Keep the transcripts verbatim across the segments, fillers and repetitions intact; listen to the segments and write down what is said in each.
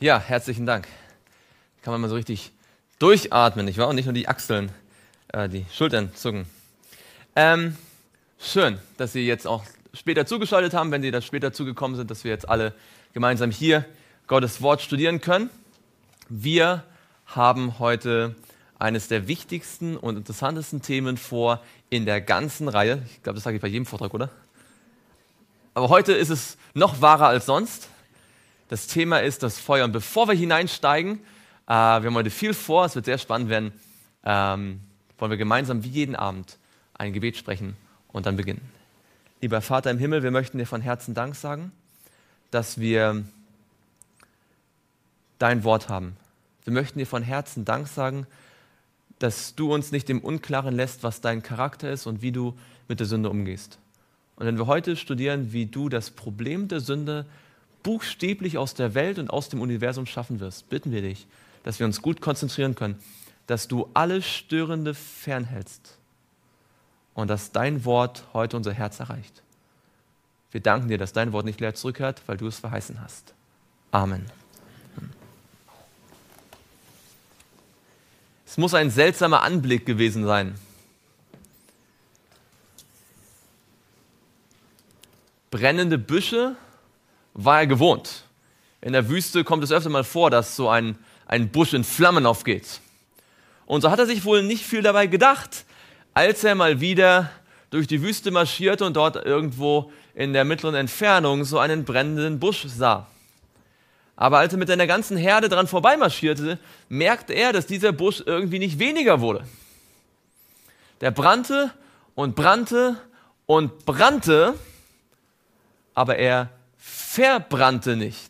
Ja, herzlichen Dank. Kann man mal so richtig durchatmen, nicht wahr? Und nicht nur die Achseln, äh, die Schultern zucken. Ähm, schön, dass Sie jetzt auch später zugeschaltet haben, wenn Sie da später zugekommen sind, dass wir jetzt alle gemeinsam hier Gottes Wort studieren können. Wir haben heute eines der wichtigsten und interessantesten Themen vor in der ganzen Reihe. Ich glaube, das sage ich bei jedem Vortrag, oder? Aber heute ist es noch wahrer als sonst. Das Thema ist das Feuer. Und bevor wir hineinsteigen, äh, wir haben heute viel vor, es wird sehr spannend werden, ähm, wollen wir gemeinsam wie jeden Abend ein Gebet sprechen und dann beginnen. Lieber Vater im Himmel, wir möchten dir von Herzen Dank sagen, dass wir dein Wort haben. Wir möchten dir von Herzen Dank sagen, dass du uns nicht im Unklaren lässt, was dein Charakter ist und wie du mit der Sünde umgehst. Und wenn wir heute studieren, wie du das Problem der Sünde buchstäblich aus der Welt und aus dem Universum schaffen wirst, bitten wir dich, dass wir uns gut konzentrieren können, dass du alles Störende fernhältst und dass dein Wort heute unser Herz erreicht. Wir danken dir, dass dein Wort nicht leer zurückkehrt, weil du es verheißen hast. Amen. Es muss ein seltsamer Anblick gewesen sein. Brennende Büsche war er gewohnt. In der Wüste kommt es öfter mal vor, dass so ein, ein Busch in Flammen aufgeht. Und so hat er sich wohl nicht viel dabei gedacht, als er mal wieder durch die Wüste marschierte und dort irgendwo in der mittleren Entfernung so einen brennenden Busch sah. Aber als er mit seiner ganzen Herde dran vorbeimarschierte, merkte er, dass dieser Busch irgendwie nicht weniger wurde. Der brannte und brannte und brannte, aber er verbrannte nicht.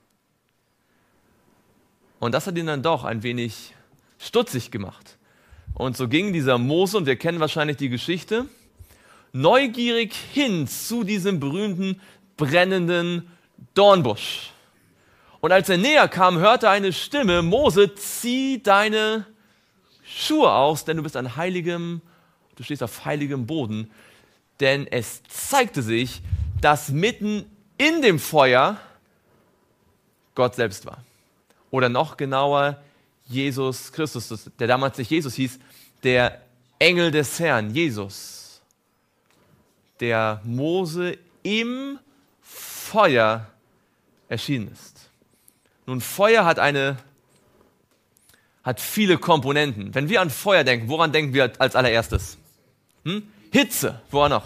Und das hat ihn dann doch ein wenig stutzig gemacht. Und so ging dieser Mose, und wir kennen wahrscheinlich die Geschichte, neugierig hin zu diesem berühmten brennenden Dornbusch. Und als er näher kam, hörte er eine Stimme: Mose, zieh deine Schuhe aus, denn du bist an heiligem, du stehst auf heiligem Boden. Denn es zeigte sich, dass mitten in dem Feuer Gott selbst war. Oder noch genauer, Jesus Christus, der damals nicht Jesus hieß, der Engel des Herrn, Jesus, der Mose im Feuer erschienen ist. Nun, Feuer hat eine, hat viele Komponenten. Wenn wir an Feuer denken, woran denken wir als allererstes? Hm? Hitze, woran noch?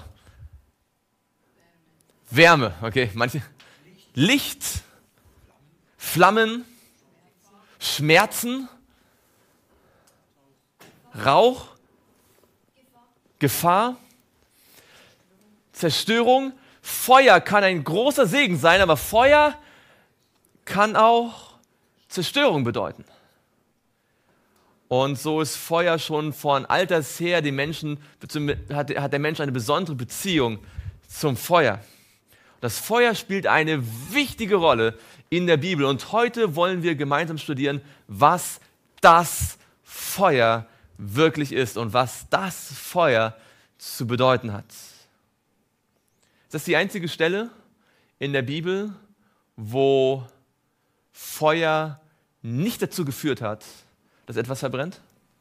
Wärme, okay, manche. Licht, Flammen, Schmerzen, Rauch, Gefahr, Zerstörung. Feuer kann ein großer Segen sein, aber Feuer kann auch Zerstörung bedeuten. Und so ist Feuer schon von alters her, die Menschen, hat, hat der Mensch eine besondere Beziehung zum Feuer. Das Feuer spielt eine wichtige Rolle in der Bibel. Und heute wollen wir gemeinsam studieren, was das Feuer wirklich ist und was das Feuer zu bedeuten hat. Ist das die einzige Stelle in der Bibel, wo Feuer nicht dazu geführt hat, dass etwas verbrennt?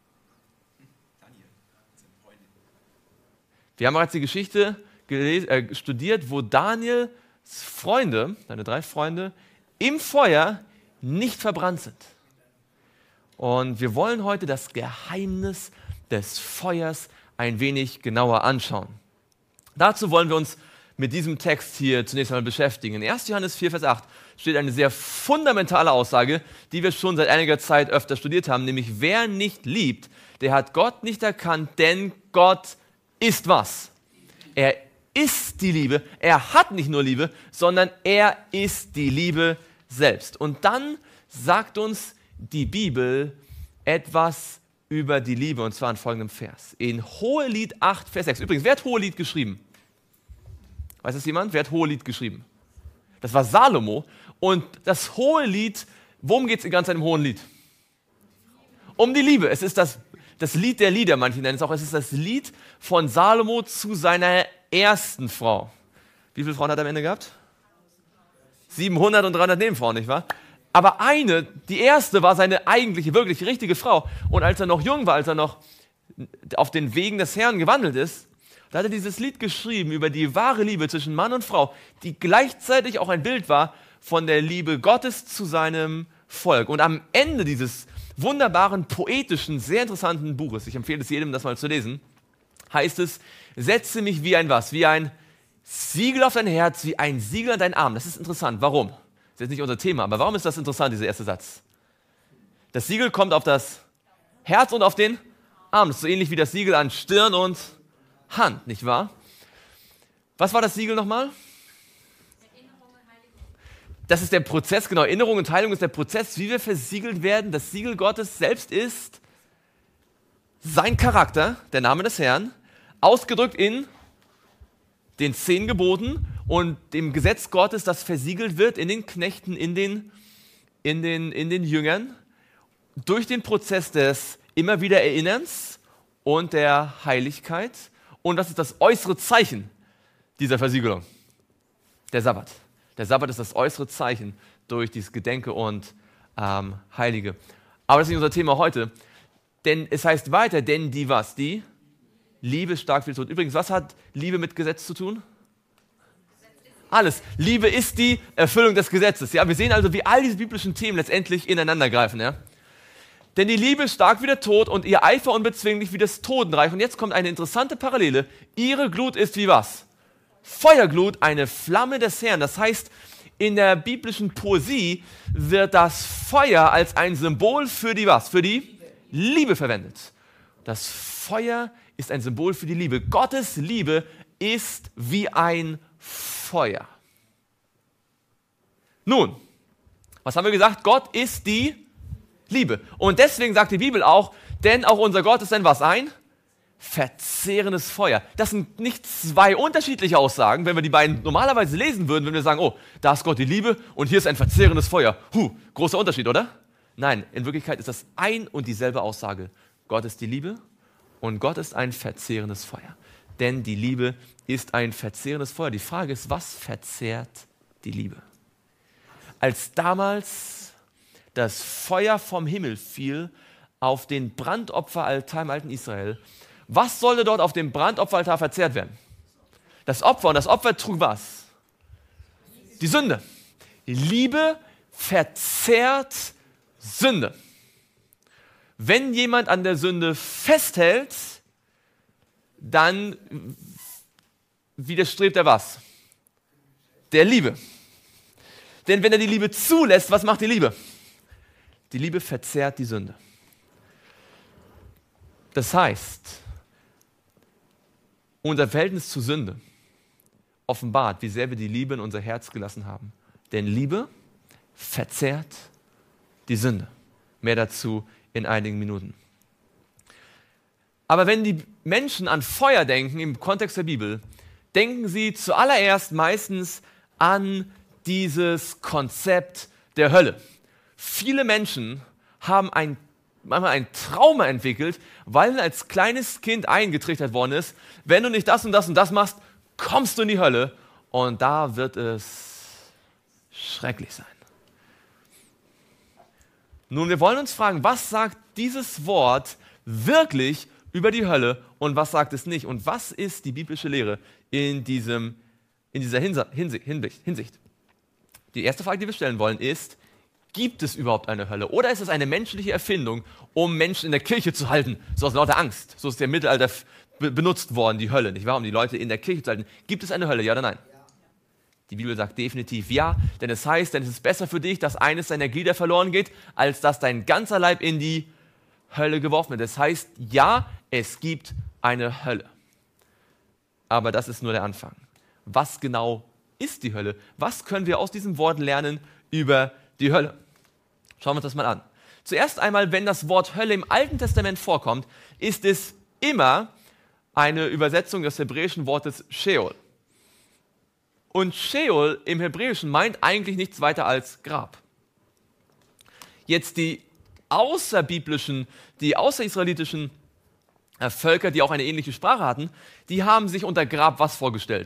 Wir haben bereits die Geschichte gelesen, äh, studiert, wo Daniels Freunde, seine drei Freunde, im Feuer nicht verbrannt sind. Und wir wollen heute das Geheimnis des Feuers ein wenig genauer anschauen. Dazu wollen wir uns mit diesem Text hier zunächst einmal beschäftigen. In erster Johannes vier, Vers acht steht eine sehr fundamentale Aussage, die wir schon seit einiger Zeit öfter studiert haben, nämlich: Wer nicht liebt, der hat Gott nicht erkannt, denn Gott ist was? Er ist die Liebe. Er hat nicht nur Liebe, sondern er ist die Liebe selbst. Und dann sagt uns die Bibel etwas über die Liebe, und zwar in folgendem Vers. In Hohelied acht, Vers sechs. Übrigens, wer hat Hohelied geschrieben? Weiß das jemand? Wer hat Hohelied geschrieben? Das war Salomo. Und das Hohelied, worum geht es in ganz einem Hohelied? Um die Liebe. Es ist das, das Lied der Lieder, manche nennen es auch. Es ist das Lied von Salomo zu seiner ersten Frau. Wie viele Frauen hat er am Ende gehabt? siebenhundert und dreihundert Nebenfrauen, nicht wahr? Aber eine, die erste, war seine eigentliche, wirklich richtige Frau. Und als er noch jung war, als er noch auf den Wegen des Herrn gewandelt ist, da hat er dieses Lied geschrieben über die wahre Liebe zwischen Mann und Frau, die gleichzeitig auch ein Bild war von der Liebe Gottes zu seinem Volk. Und am Ende dieses wunderbaren, poetischen, sehr interessanten Buches, ich empfehle es jedem, das mal zu lesen, heißt es, setze mich wie ein was? Wie ein Siegel auf dein Herz, wie ein Siegel an deinen Arm. Das ist interessant. Warum? Das ist jetzt nicht unser Thema, aber warum ist das interessant, dieser erste Satz? Das Siegel kommt auf das Herz und auf den Arm. Das ist so ähnlich wie das Siegel an Stirn und Hand, nicht wahr? Was war das Siegel nochmal? Erinnerung und Heiligung. Das ist der Prozess, genau. Erinnerung und Heiligung ist der Prozess, wie wir versiegelt werden. Das Siegel Gottes selbst ist sein Charakter, der Name des Herrn, ausgedrückt in den zehn Geboten und dem Gesetz Gottes, das versiegelt wird in den Knechten, in den, in den, in den Jüngern, durch den Prozess des immer wieder Erinnerns und der Heiligkeit. Und das ist das äußere Zeichen dieser Versiegelung, der Sabbat. Der Sabbat ist das äußere Zeichen durch dieses Gedenke und ähm, Heilige. Aber das ist nicht unser Thema heute. Denn es heißt weiter, denn die was? Die Liebe stark viel Tod. Übrigens, was hat Liebe mit Gesetz zu tun? Alles. Liebe ist die Erfüllung des Gesetzes. Ja, wir sehen also, wie all diese biblischen Themen letztendlich ineinander greifen. Ja? Denn die Liebe ist stark wie der Tod und ihr Eifer unbezwinglich wie das Totenreich. Und jetzt kommt eine interessante Parallele. Ihre Glut ist wie was? Feuerglut, eine Flamme des Herrn. Das heißt, in der biblischen Poesie wird das Feuer als ein Symbol für die was? Für die Liebe verwendet. Das Feuer ist ein Symbol für die Liebe. Gottes Liebe ist wie ein Feuer. Nun, was haben wir gesagt? Gott ist die Liebe. Und deswegen sagt die Bibel auch, denn auch unser Gott ist ein was? Ein verzehrendes Feuer. Das sind nicht zwei unterschiedliche Aussagen, wenn wir die beiden normalerweise lesen würden, wenn wir sagen, oh, da ist Gott die Liebe und hier ist ein verzehrendes Feuer. Huh, großer Unterschied, oder? Nein, in Wirklichkeit ist das ein und dieselbe Aussage. Gott ist die Liebe und Gott ist ein verzehrendes Feuer. Denn die Liebe ist ein verzehrendes Feuer. Die Frage ist, was verzehrt die Liebe? Als damals das Feuer vom Himmel fiel auf den Brandopferaltar im alten Israel, was sollte dort auf dem Brandopferaltar verzehrt werden? Das Opfer. Und das Opfer trug was? Die Sünde. Die Liebe verzehrt Sünde. Wenn jemand an der Sünde festhält, dann widerstrebt er was? Der Liebe. Denn wenn er die Liebe zulässt, was macht die Liebe? Die Liebe verzehrt die Sünde. Das heißt, unser Verhältnis zur Sünde offenbart, wie sehr wir die Liebe in unser Herz gelassen haben. Denn Liebe verzehrt die Sünde. Mehr dazu in einigen Minuten. Aber wenn die Menschen an Feuer denken, im Kontext der Bibel, denken sie zuallererst meistens an dieses Konzept der Hölle. Viele Menschen haben ein, manchmal ein Trauma entwickelt, weil ihnen als kleines Kind eingetrichtert worden ist, wenn du nicht das und das und das machst, kommst du in die Hölle und da wird es schrecklich sein. Nun, wir wollen uns fragen, was sagt dieses Wort wirklich über die Hölle und was sagt es nicht? Und was ist die biblische Lehre in, diesem, in dieser Hinsicht? Die erste Frage, die wir stellen wollen, ist, gibt es überhaupt eine Hölle? Oder ist es eine menschliche Erfindung, um Menschen in der Kirche zu halten? So aus lauter Angst. So ist der Mittelalter benutzt worden, die Hölle, nicht wahr? Um die Leute in der Kirche zu halten. Gibt es eine Hölle, ja oder nein? Ja. Die Bibel sagt definitiv ja, denn es heißt, denn es ist besser für dich, dass eines deiner Glieder verloren geht, als dass dein ganzer Leib in die Hölle geworfen wird. Das heißt, ja, es gibt eine Hölle. Aber das ist nur der Anfang. Was genau ist die Hölle? Was können wir aus diesem Wort lernen über die Hölle? Schauen wir uns das mal an. Zuerst einmal, wenn das Wort Hölle im Alten Testament vorkommt, ist es immer eine Übersetzung des hebräischen Wortes Sheol. Und Sheol im Hebräischen meint eigentlich nichts weiter als Grab. Jetzt die außerbiblischen, die außerisraelitischen Völker, die auch eine ähnliche Sprache hatten, die haben sich unter Grab was vorgestellt?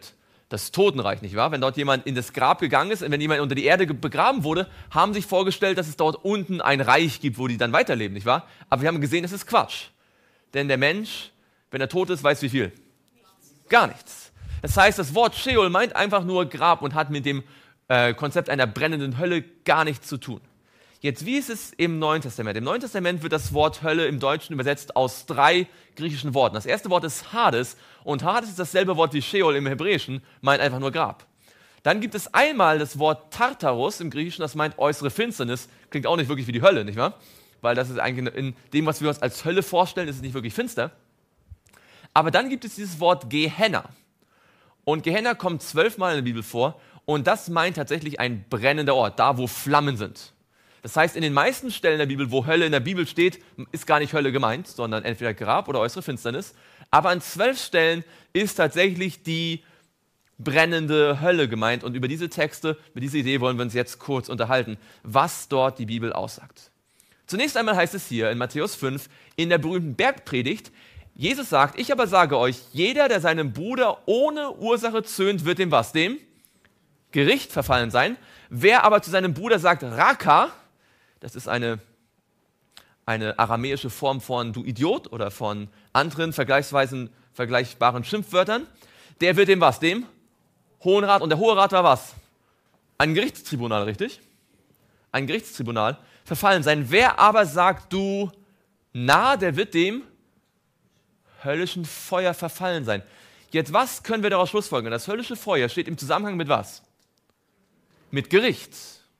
das Totenreich, nicht wahr? Wenn dort jemand in das Grab gegangen ist und wenn jemand unter die Erde begraben wurde, haben sich vorgestellt, dass es dort unten ein Reich gibt, wo die dann weiterleben, nicht wahr? Aber wir haben gesehen, das ist Quatsch. Denn der Mensch, wenn er tot ist, weiß wie viel? Nichts. Gar nichts. Das heißt, das Wort Sheol meint einfach nur Grab und hat mit dem äh, Konzept einer brennenden Hölle gar nichts zu tun. Jetzt, wie ist es im Neuen Testament? Im Neuen Testament wird das Wort Hölle im Deutschen übersetzt aus drei griechischen Worten. Das erste Wort ist Hades und Hades ist dasselbe Wort wie Sheol im Hebräischen, meint einfach nur Grab. Dann gibt es einmal das Wort Tartarus im Griechischen, das meint äußere Finsternis. Klingt auch nicht wirklich wie die Hölle, nicht wahr? Weil das ist eigentlich in dem, was wir uns als Hölle vorstellen, ist es nicht wirklich finster. Aber dann gibt es dieses Wort Gehenna. Und Gehenna kommt zwölfmal in der Bibel vor und das meint tatsächlich ein brennender Ort, da wo Flammen sind. Das heißt, in den meisten Stellen der Bibel, wo Hölle in der Bibel steht, ist gar nicht Hölle gemeint, sondern entweder Grab oder äußere Finsternis. Aber an zwölf Stellen ist tatsächlich die brennende Hölle gemeint. Und über diese Texte, über diese Idee wollen wir uns jetzt kurz unterhalten, was dort die Bibel aussagt. Zunächst einmal heißt es hier in Matthäus fünf, in der berühmten Bergpredigt, Jesus sagt, ich aber sage euch, jeder, der seinem Bruder ohne Ursache zürnt, wird dem was? Dem Gericht verfallen sein. Wer aber zu seinem Bruder sagt, Raka, das ist eine, eine aramäische Form von du Idiot oder von anderen vergleichsweise vergleichbaren Schimpfwörtern, der wird dem was? Dem Hohen Rat. Und der Hohe Rat war was? Ein Gerichtstribunal, richtig? Ein Gerichtstribunal verfallen sein. Wer aber sagt, du Narr, der wird dem höllischen Feuer verfallen sein. Jetzt, was können wir daraus schlussfolgern? Das höllische Feuer steht im Zusammenhang mit was? Mit Gericht.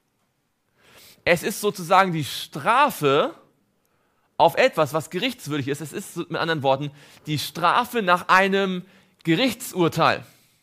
Es ist sozusagen die Strafe auf etwas, was gerichtswürdig ist. Es ist mit anderen Worten die Strafe nach einem Gerichtsurteil.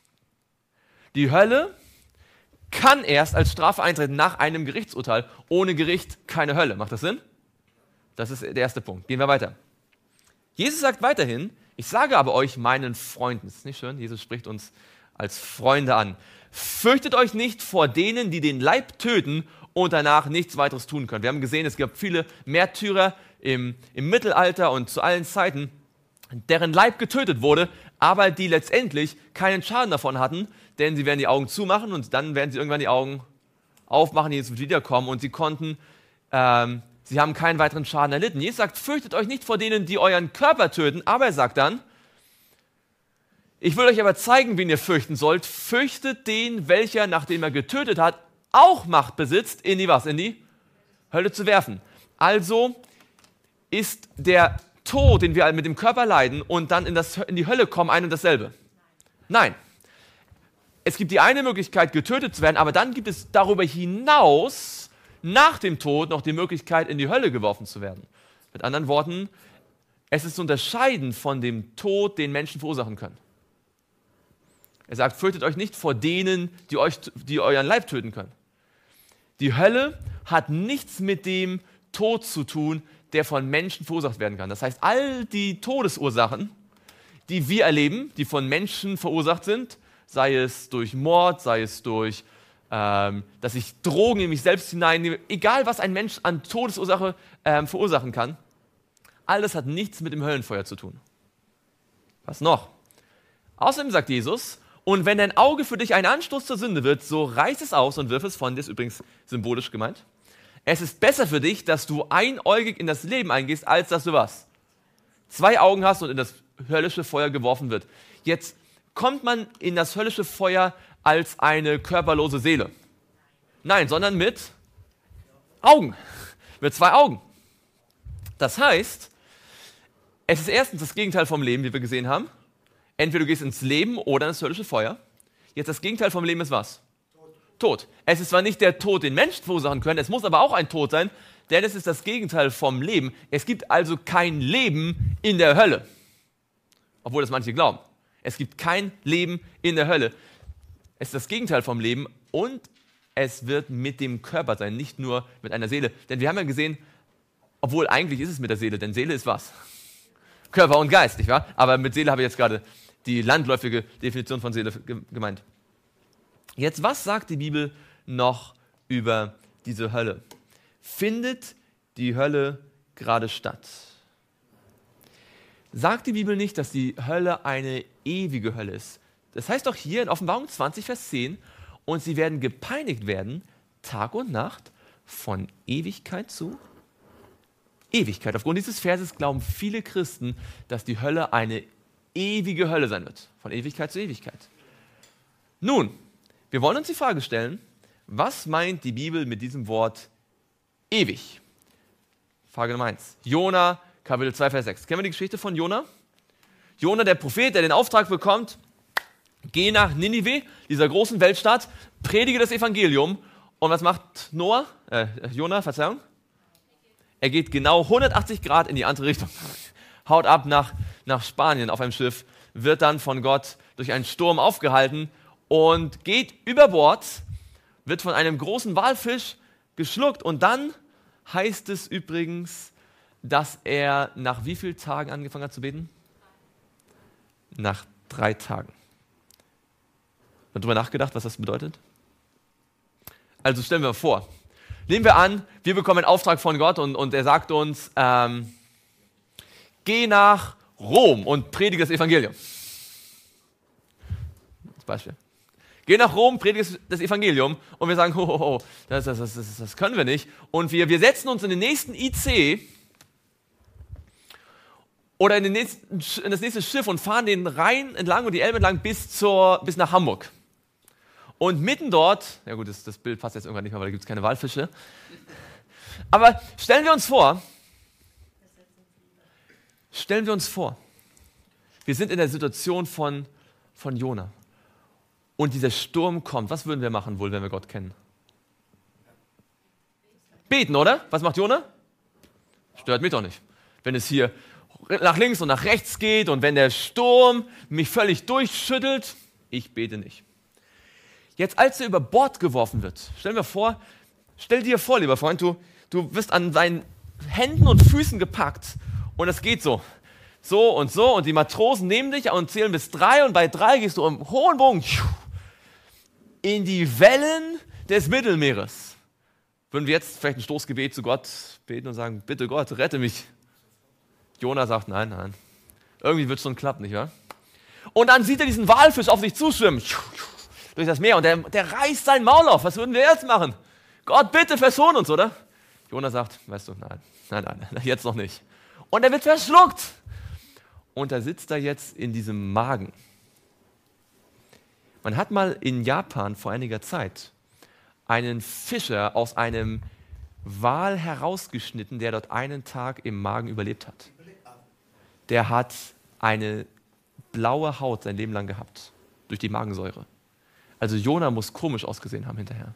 Die Hölle kann erst als Strafe eintreten nach einem Gerichtsurteil. Ohne Gericht keine Hölle. Macht das Sinn? Das ist der erste Punkt. Gehen wir weiter. Jesus sagt weiterhin, ich sage aber euch, meinen Freunden, ist nicht schön? Jesus spricht uns als Freunde an. Fürchtet euch nicht vor denen, die den Leib töten und danach nichts weiteres tun können. Wir haben gesehen, es gab viele Märtyrer im, im Mittelalter und zu allen Zeiten, deren Leib getötet wurde, aber die letztendlich keinen Schaden davon hatten, denn sie werden die Augen zumachen und dann werden sie irgendwann die Augen aufmachen, Jesus wird wiederkommen und sie konnten, ähm, sie haben keinen weiteren Schaden erlitten. Jesus sagt, fürchtet euch nicht vor denen, die euren Körper töten, aber er sagt dann, ich will euch aber zeigen, wen ihr fürchten sollt. Fürchtet den, welcher, nachdem er getötet hat, auch Macht besitzt, in die was? In die Hölle zu werfen. Also ist der Tod, den wir mit dem Körper leiden und dann in, das, in die Hölle kommen, ein und dasselbe? Nein. Es gibt die eine Möglichkeit, getötet zu werden, aber dann gibt es darüber hinaus nach dem Tod noch die Möglichkeit, in die Hölle geworfen zu werden. Mit anderen Worten, es ist zu unterscheiden von dem Tod, den Menschen verursachen können. Er sagt, fürchtet euch nicht vor denen, die, euch, die euren Leib töten können. Die Hölle hat nichts mit dem Tod zu tun, der von Menschen verursacht werden kann. Das heißt, all die Todesursachen, die wir erleben, die von Menschen verursacht sind, sei es durch Mord, sei es durch, ähm, dass ich Drogen in mich selbst hineinnehme, egal was ein Mensch an Todesursache ähm, verursachen kann, all das hat nichts mit dem Höllenfeuer zu tun. Was noch? Außerdem sagt Jesus, und wenn dein Auge für dich ein Anstoß zur Sünde wird, so reiß es aus und wirf es von dir, ist übrigens symbolisch gemeint. Es ist besser für dich, dass du einäugig in das Leben eingehst, als dass du was? Zwei Augen hast und in das höllische Feuer geworfen wird. Jetzt kommt man in das höllische Feuer als eine körperlose Seele. Nein, sondern mit Augen. Mit zwei Augen. Das heißt, es ist erstens das Gegenteil vom Leben, wie wir gesehen haben. Entweder du gehst ins Leben oder ins höllische Feuer. Jetzt das Gegenteil vom Leben ist was? Tod. Tod. Es ist zwar nicht der Tod, den Menschen verursachen können, es muss aber auch ein Tod sein, denn es ist das Gegenteil vom Leben. Es gibt also kein Leben in der Hölle. Obwohl das manche glauben. Es gibt kein Leben in der Hölle. Es ist das Gegenteil vom Leben und es wird mit dem Körper sein, nicht nur mit einer Seele. Denn wir haben ja gesehen, obwohl eigentlich ist es mit der Seele, denn Seele ist was? Körper und Geist, nicht wahr? Aber mit Seele habe ich jetzt gerade die landläufige Definition von Seele gemeint. Jetzt, was sagt die Bibel noch über diese Hölle? Findet die Hölle gerade statt? Sagt die Bibel nicht, dass die Hölle eine ewige Hölle ist? Das heißt doch hier in Offenbarung zwanzig, Vers zehn, und sie werden gepeinigt werden, Tag und Nacht, von Ewigkeit zu Ewigkeit. Aufgrund dieses Verses glauben viele Christen, dass die Hölle eine ewige Hölle sein wird. Von Ewigkeit zu Ewigkeit. Nun, wir wollen uns die Frage stellen, was meint die Bibel mit diesem Wort ewig? Frage Nummer eins. Jona, Kapitel zwei, Vers sechs. Kennen wir die Geschichte von Jona? Jona, der Prophet, der den Auftrag bekommt, geh nach Ninive, dieser großen Weltstadt, predige das Evangelium. Und was macht Noah? Äh, Jona, Verzeihung? Er geht genau hundertachtzig Grad in die andere Richtung. Haut ab nach, nach Spanien auf einem Schiff, wird dann von Gott durch einen Sturm aufgehalten und geht über Bord, wird von einem großen Walfisch geschluckt. Und dann heißt es übrigens, dass er nach wie vielen Tagen angefangen hat zu beten? Nach drei Tagen. Hat darüber nachgedacht, was das bedeutet? Also stellen wir vor, nehmen wir an, wir bekommen einen Auftrag von Gott und, und er sagt uns, ähm, geh nach Rom und predige das Evangelium. Als Beispiel. Geh nach Rom, predige das Evangelium und wir sagen, ho, ho, ho, das, das, das, das, das können wir nicht. Und wir, wir setzen uns in den nächsten I C oder in, den nächsten, in das nächste Schiff und fahren den Rhein entlang und die Elbe entlang bis, zur, bis nach Hamburg. Und mitten dort, ja gut, das, das Bild passt jetzt irgendwann nicht mehr, weil da gibt es keine Walfische. Aber stellen wir uns vor, stellen wir uns vor, wir sind in der Situation von, von Jona. Und dieser Sturm kommt. Was würden wir machen wohl, wenn wir Gott kennen? Beten, oder? Was macht Jona? Stört mich doch nicht. Wenn es hier nach links und nach rechts geht und wenn der Sturm mich völlig durchschüttelt, ich bete nicht. Jetzt, als er über Bord geworfen wird, stell dir vor, stell dir vor, lieber Freund, du, du wirst an seinen Händen und Füßen gepackt und es geht so, so und so und die Matrosen nehmen dich und zählen bis drei und bei drei gehst du im hohen Bogen in die Wellen des Mittelmeeres. Würden wir jetzt vielleicht ein Stoßgebet zu Gott beten und sagen, bitte Gott, rette mich. Jona sagt, nein, nein. Irgendwie wird es schon klappen, nicht wahr? Und dann sieht er diesen Walfisch auf sich zuschwimmen durch das Meer und der, der reißt sein Maul auf. Was würden wir jetzt machen? Gott, bitte verschon uns, oder? Jona sagt, weißt du, nein, nein, nein, jetzt noch nicht. Und er wird verschluckt. Und da sitzt er jetzt in diesem Magen. Man hat mal in Japan vor einiger Zeit einen Fischer aus einem Wal herausgeschnitten, der dort einen Tag im Magen überlebt hat. Der hat eine blaue Haut sein Leben lang gehabt, durch die Magensäure. Also Jona muss komisch ausgesehen haben hinterher.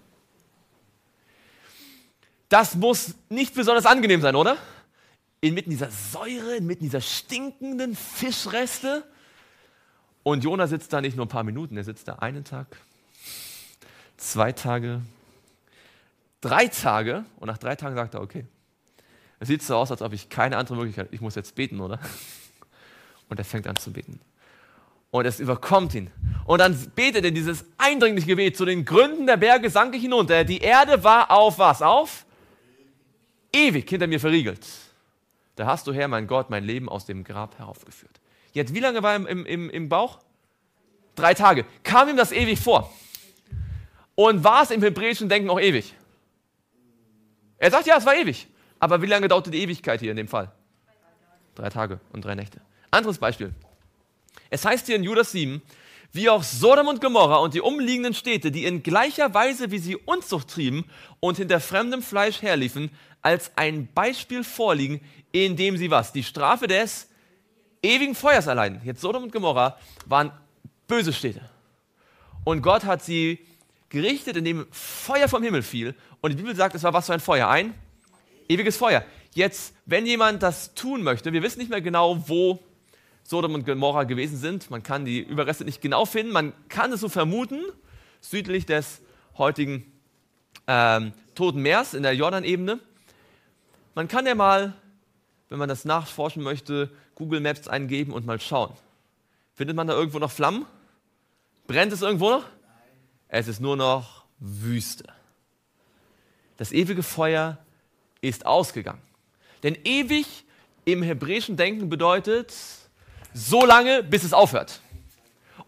Das muss nicht besonders angenehm sein, oder? Inmitten dieser Säure, inmitten dieser stinkenden Fischreste. Und Jona sitzt da nicht nur ein paar Minuten, er sitzt da einen Tag, zwei Tage, drei Tage. Und nach drei Tagen sagt er, okay, es sieht so aus, als ob ich keine andere Möglichkeit habe. Ich muss jetzt beten, oder? Und er fängt an zu beten. Und es überkommt ihn. Und dann betet er dieses eindringliche Gebet. Zu den Gründen der Berge sank ich hinunter. Die Erde war auf was? Auf? Ewig hinter mir verriegelt. Da hast du, Herr, mein Gott, mein Leben aus dem Grab heraufgeführt. Jetzt, wie lange war er im, im, im Bauch? Drei Tage. Kam ihm das ewig vor? Und war es im hebräischen Denken auch ewig? Er sagt, ja, es war ewig. Aber wie lange dauerte die Ewigkeit hier in dem Fall? Drei Tage und drei Nächte. Anderes Beispiel. Es heißt hier in Judas sieben, wie auch Sodom und Gomorra und die umliegenden Städte, die in gleicher Weise, wie sie Unzucht trieben und hinter fremdem Fleisch herliefen, als ein Beispiel vorliegen, in dem sie was? Die Strafe des ewigen Feuers erleiden. Jetzt Sodom und Gomorra waren böse Städte. Und Gott hat sie gerichtet, indem Feuer vom Himmel fiel. Und die Bibel sagt, es war was für ein Feuer? Ein ewiges Feuer. Jetzt, wenn jemand das tun möchte, wir wissen nicht mehr genau, wo Sodom und Gomorra gewesen sind. Man kann die Überreste nicht genau finden. Man kann es so vermuten, südlich des heutigen ähm, Toten Meers in der Jordanebene. Man kann ja mal, wenn man das nachforschen möchte, Google Maps eingeben und mal schauen. Findet man da irgendwo noch Flammen? Brennt es irgendwo noch? Es ist nur noch Wüste. Das ewige Feuer ist ausgegangen. Denn ewig im hebräischen Denken bedeutet so lange, bis es aufhört.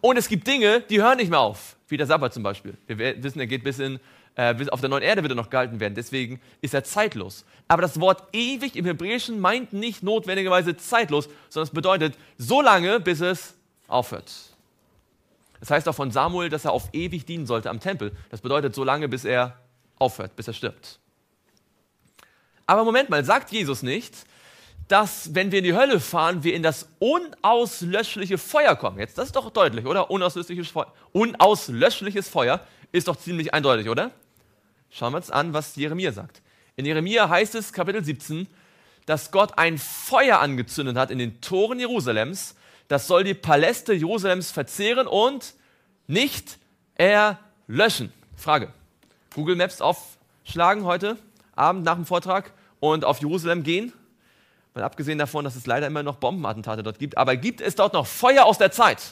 Und es gibt Dinge, die hören nicht mehr auf, wie der Sabbat zum Beispiel. Wir wissen, er geht bis in, äh, bis auf der neuen Erde wird er noch gehalten werden, deswegen ist er zeitlos. Aber das Wort ewig im Hebräischen meint nicht notwendigerweise zeitlos, sondern es bedeutet so lange, bis es aufhört. Das heißt auch von Samuel, dass er auf ewig dienen sollte am Tempel. Das bedeutet so lange, bis er aufhört, bis er stirbt. Aber Moment mal, sagt Jesus nicht, dass, wenn wir in die Hölle fahren, wir in das unauslöschliche Feuer kommen? Jetzt, das ist doch deutlich, oder? Unauslöschliches Feuer. Unauslöschliches Feuer ist doch ziemlich eindeutig, oder? Schauen wir uns an, was Jeremia sagt. In Jeremia heißt es, Kapitel siebzehn, dass Gott ein Feuer angezündet hat in den Toren Jerusalems. Das soll die Paläste Jerusalems verzehren und nicht erlöschen. Frage. Google Maps aufschlagen heute Abend nach dem Vortrag und auf Jerusalem gehen. Mal abgesehen davon, dass es leider immer noch Bombenattentate dort gibt. Aber gibt es dort noch Feuer aus der Zeit?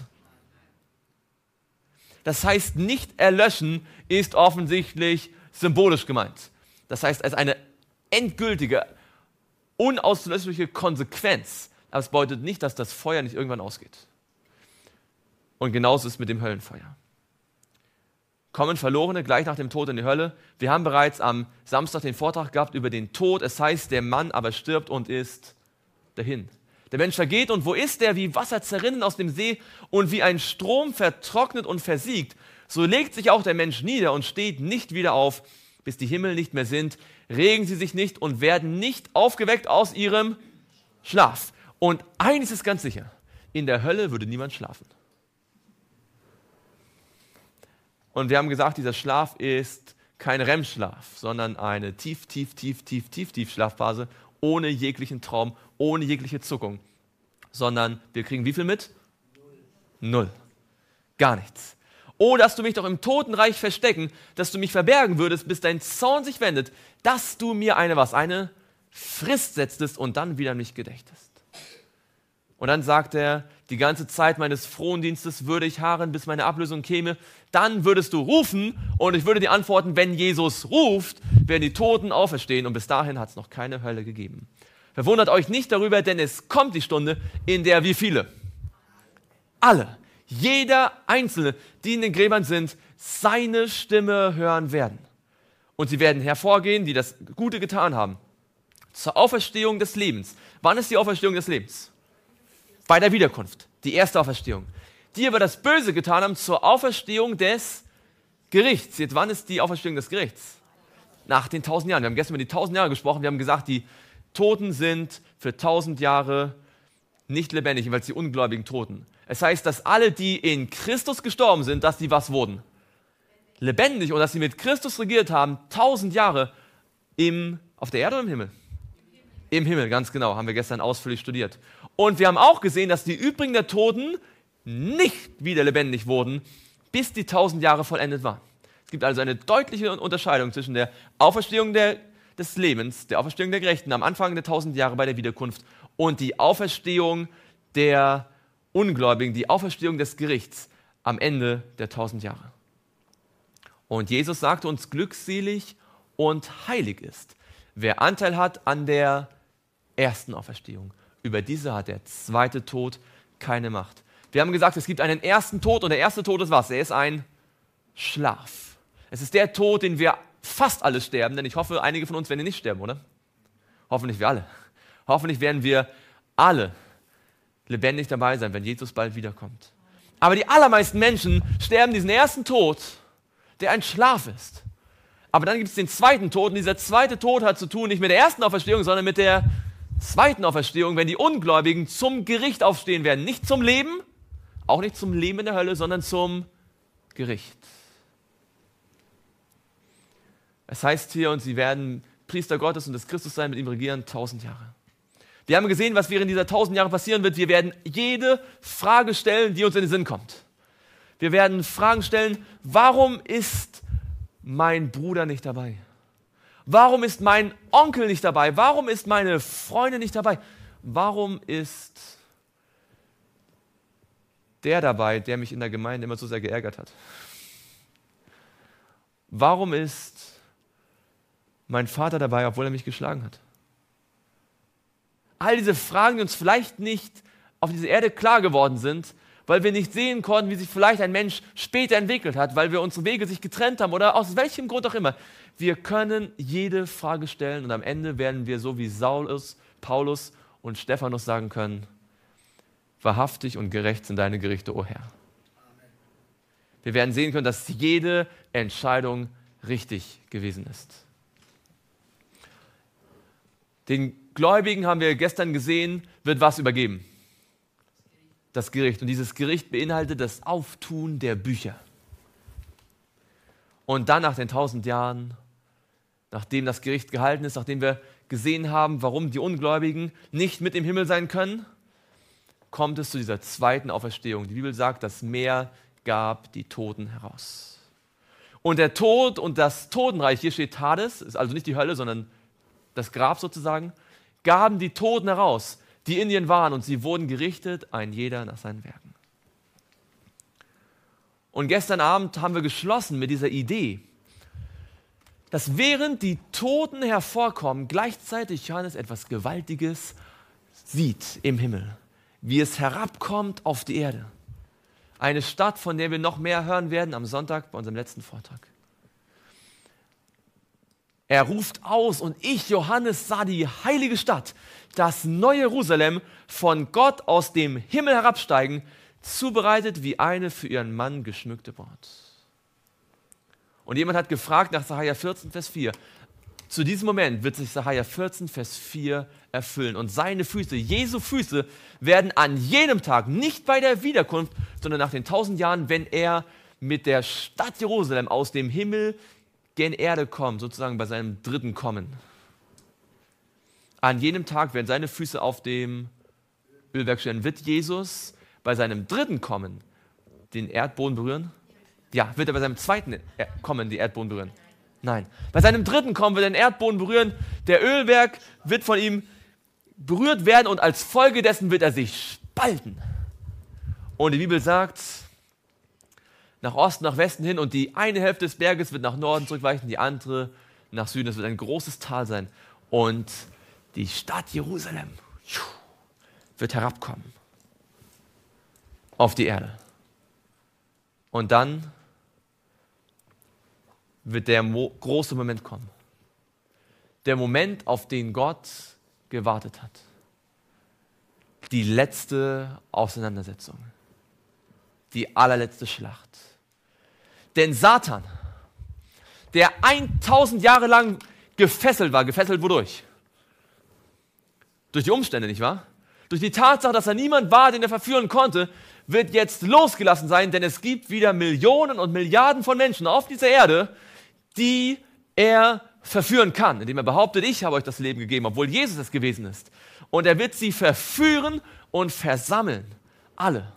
Das heißt, nicht erlöschen ist offensichtlich symbolisch gemeint. Das heißt, es ist eine endgültige, unauslöschliche Konsequenz. Aber es bedeutet nicht, dass das Feuer nicht irgendwann ausgeht. Und genauso ist es mit dem Höllenfeuer. Kommen Verlorene gleich nach dem Tod in die Hölle. Wir haben bereits am Samstag den Vortrag gehabt über den Tod. Es heißt, der Mann aber stirbt und ist dahin. Der Mensch vergeht und wo ist er? Wie Wasser zerrinnen aus dem See und wie ein Strom vertrocknet und versiegt. So legt sich auch der Mensch nieder und steht nicht wieder auf, bis die Himmel nicht mehr sind. Regen sie sich nicht und werden nicht aufgeweckt aus ihrem Schlaf. Und eines ist ganz sicher, in der Hölle würde niemand schlafen. Und wir haben gesagt, dieser Schlaf ist kein R E M-Schlaf, sondern eine tief, tief, tief, tief, tief, tief Schlafphase, ohne jeglichen Traum, ohne jegliche Zuckung. Sondern wir kriegen wie viel mit? Null. Null. Gar nichts. Oh, dass du mich doch im Totenreich verstecken, dass du mich verbergen würdest, bis dein Zorn sich wendet, dass du mir eine was? Eine Frist setztest und dann wieder an mich gedächtest. Und dann sagt er, die ganze Zeit meines Frondienstes würde ich harren, bis meine Ablösung käme. Dann würdest du rufen und ich würde dir antworten, wenn Jesus ruft, werden die Toten auferstehen und bis dahin hat es noch keine Hölle gegeben. Verwundert euch nicht darüber, denn es kommt die Stunde, in der wie viele? Alle, jeder Einzelne, die in den Gräbern sind, seine Stimme hören werden. Und sie werden hervorgehen, die das Gute getan haben, zur Auferstehung des Lebens. Wann ist die Auferstehung des Lebens? Bei der Wiederkunft, die erste Auferstehung. Die aber das Böse getan haben, zur Auferstehung des Gerichts. Jetzt, wann ist die Auferstehung des Gerichts? Nach den tausend Jahren. Wir haben gestern über die tausend Jahre gesprochen. Wir haben gesagt, die Toten sind für tausend Jahre nicht lebendig, jedenfalls die ungläubigen Toten. Es heißt, dass alle, die in Christus gestorben sind, dass die was wurden? Lebendig und dass sie mit Christus regiert haben, tausend Jahre im, auf der Erde oder im Himmel? Im Himmel, ganz genau, haben wir gestern ausführlich studiert. Und wir haben auch gesehen, dass die übrigen der Toten nicht wieder lebendig wurden, bis die tausend Jahre vollendet waren. Es gibt also eine deutliche Unterscheidung zwischen der Auferstehung der, des Lebens, der Auferstehung der Gerechten am Anfang der tausend Jahre bei der Wiederkunft und die Auferstehung der Ungläubigen, die Auferstehung des Gerichts am Ende der tausend Jahre. Und Jesus sagte uns, glückselig und heilig ist, wer Anteil hat an der ersten Auferstehung. Über diese hat der zweite Tod keine Macht. Wir haben gesagt, es gibt einen ersten Tod und der erste Tod ist was? Er ist ein Schlaf. Es ist der Tod, den wir fast alle sterben, denn ich hoffe, einige von uns werden nicht sterben, oder? Hoffentlich wir alle. Hoffentlich werden wir alle lebendig dabei sein, wenn Jesus bald wiederkommt. Aber die allermeisten Menschen sterben diesen ersten Tod, der ein Schlaf ist. Aber dann gibt es den zweiten Tod und dieser zweite Tod hat zu tun nicht mit der ersten Auferstehung, sondern mit der zweiten Auferstehung, wenn die Ungläubigen zum Gericht aufstehen werden. Nicht zum Leben, auch nicht zum Leben in der Hölle, sondern zum Gericht. Es heißt hier, und sie werden Priester Gottes und des Christus sein, mit ihm regieren tausend Jahre. Wir haben gesehen, was während dieser tausend Jahre passieren wird. Wir werden jede Frage stellen, die uns in den Sinn kommt. Wir werden Fragen stellen, warum ist mein Bruder nicht dabei? Warum ist mein Onkel nicht dabei? Warum ist meine Freundin nicht dabei? Warum ist der dabei, der mich in der Gemeinde immer so sehr geärgert hat? Warum ist mein Vater dabei, obwohl er mich geschlagen hat? All diese Fragen, die uns vielleicht nicht auf dieser Erde klar geworden sind, weil wir nicht sehen konnten, wie sich vielleicht ein Mensch später entwickelt hat, weil wir unsere Wege sich getrennt haben oder aus welchem Grund auch immer. Wir können jede Frage stellen und am Ende werden wir so wie Saulus, Paulus und Stephanus sagen können, wahrhaftig und gerecht sind deine Gerichte, o Herr. Wir werden sehen können, dass jede Entscheidung richtig gewesen ist. Den Gläubigen, haben wir gestern gesehen, wird was übergeben? Das Gericht. Und dieses Gericht beinhaltet das Auftun der Bücher. Und dann nach den tausend Jahren, nachdem das Gericht gehalten ist, nachdem wir gesehen haben, warum die Ungläubigen nicht mit im Himmel sein können, kommt es zu dieser zweiten Auferstehung. Die Bibel sagt, das Meer gab die Toten heraus. Und der Tod und das Totenreich, hier steht Hades, ist also nicht die Hölle, sondern das Grab sozusagen, gaben die Toten heraus, die in ihnen waren, und sie wurden gerichtet, ein jeder nach seinen Werken. Und gestern Abend haben wir geschlossen mit dieser Idee, dass während die Toten hervorkommen, gleichzeitig Johannes etwas Gewaltiges sieht im Himmel, wie es herabkommt auf die Erde. Eine Stadt, von der wir noch mehr hören werden am Sonntag bei unserem letzten Vortrag. Er ruft aus und ich, Johannes, sah die heilige Stadt, das neue Jerusalem, von Gott aus dem Himmel herabsteigen, zubereitet wie eine für ihren Mann geschmückte Braut. Und jemand hat gefragt nach Sacharja vierzehn, Vers vier. Zu diesem Moment wird sich Sacharja vierzehn, Vers vier erfüllen. Und seine Füße, Jesu Füße, werden an jenem Tag, nicht bei der Wiederkunft, sondern nach den tausend Jahren, wenn er mit der Stadt Jerusalem aus dem Himmel gen Erde kommt, sozusagen bei seinem dritten Kommen. An jenem Tag werden seine Füße auf dem Ölberg stehen. Wird Jesus bei seinem dritten Kommen den Erdboden berühren? Ja. Wird er bei seinem zweiten Kommen den Erdboden berühren? Nein. Bei seinem dritten Kommen wird er den Erdboden berühren. Der Ölberg wird von ihm berührt werden und als Folge dessen wird er sich spalten. Und die Bibel sagt, nach Osten, nach Westen hin, und die eine Hälfte des Berges wird nach Norden zurückweichen, die andere nach Süden. Es wird ein großes Tal sein. Und die Stadt Jerusalem wird herabkommen auf die Erde. Und dann wird der mo- große Moment kommen. Der Moment, auf den Gott gewartet hat. Die letzte Auseinandersetzung. Die allerletzte Schlacht. Denn Satan, der tausend Jahre lang gefesselt war, gefesselt wodurch? Durch die Umstände, nicht wahr? Durch die Tatsache, dass er niemand war, den er verführen konnte, wird jetzt losgelassen sein, denn es gibt wieder Millionen und Milliarden von Menschen auf dieser Erde, die er verführen kann, indem er behauptet, ich habe euch das Leben gegeben, obwohl Jesus es gewesen ist. Und er wird sie verführen und versammeln. Alle.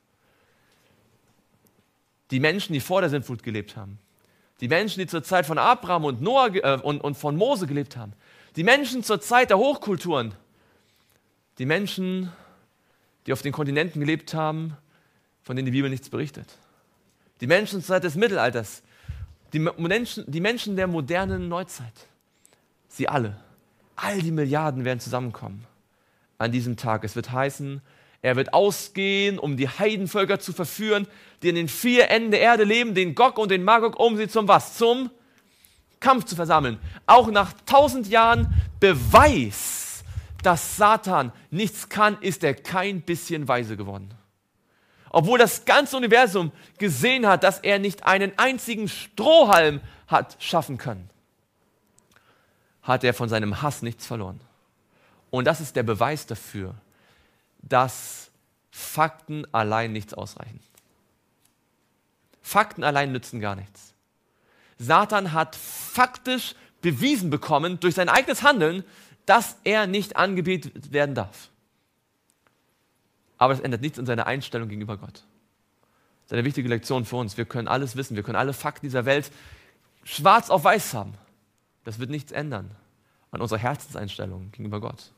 Die Menschen, die vor der Sintflut gelebt haben. Die Menschen, die zur Zeit von Abraham und Noah äh, und, und von Mose gelebt haben. Die Menschen zur Zeit der Hochkulturen. Die Menschen, die auf den Kontinenten gelebt haben, von denen die Bibel nichts berichtet. Die Menschen zur Zeit des Mittelalters. Die Menschen, die Menschen der modernen Neuzeit. Sie alle. All die Milliarden werden zusammenkommen an diesem Tag. Es wird heißen, er wird ausgehen, um die Heidenvölker zu verführen, die in den vier Enden der Erde leben, den Gog und den Magog, um sie zum was? Zum Kampf zu versammeln. Auch nach tausend Jahren Beweis, dass Satan nichts kann, ist er kein bisschen weise geworden. Obwohl das ganze Universum gesehen hat, dass er nicht einen einzigen Strohhalm hat schaffen können, hat er von seinem Hass nichts verloren. Und das ist der Beweis dafür, dass Fakten allein nichts ausreichen. Fakten allein nützen gar nichts. Satan hat faktisch bewiesen bekommen durch sein eigenes Handeln, dass er nicht angebetet werden darf. Aber das ändert nichts in seiner Einstellung gegenüber Gott. Das ist eine wichtige Lektion für uns. Wir können alles wissen, wir können alle Fakten dieser Welt schwarz auf weiß haben. Das wird nichts ändern an unserer Herzenseinstellung gegenüber Gott.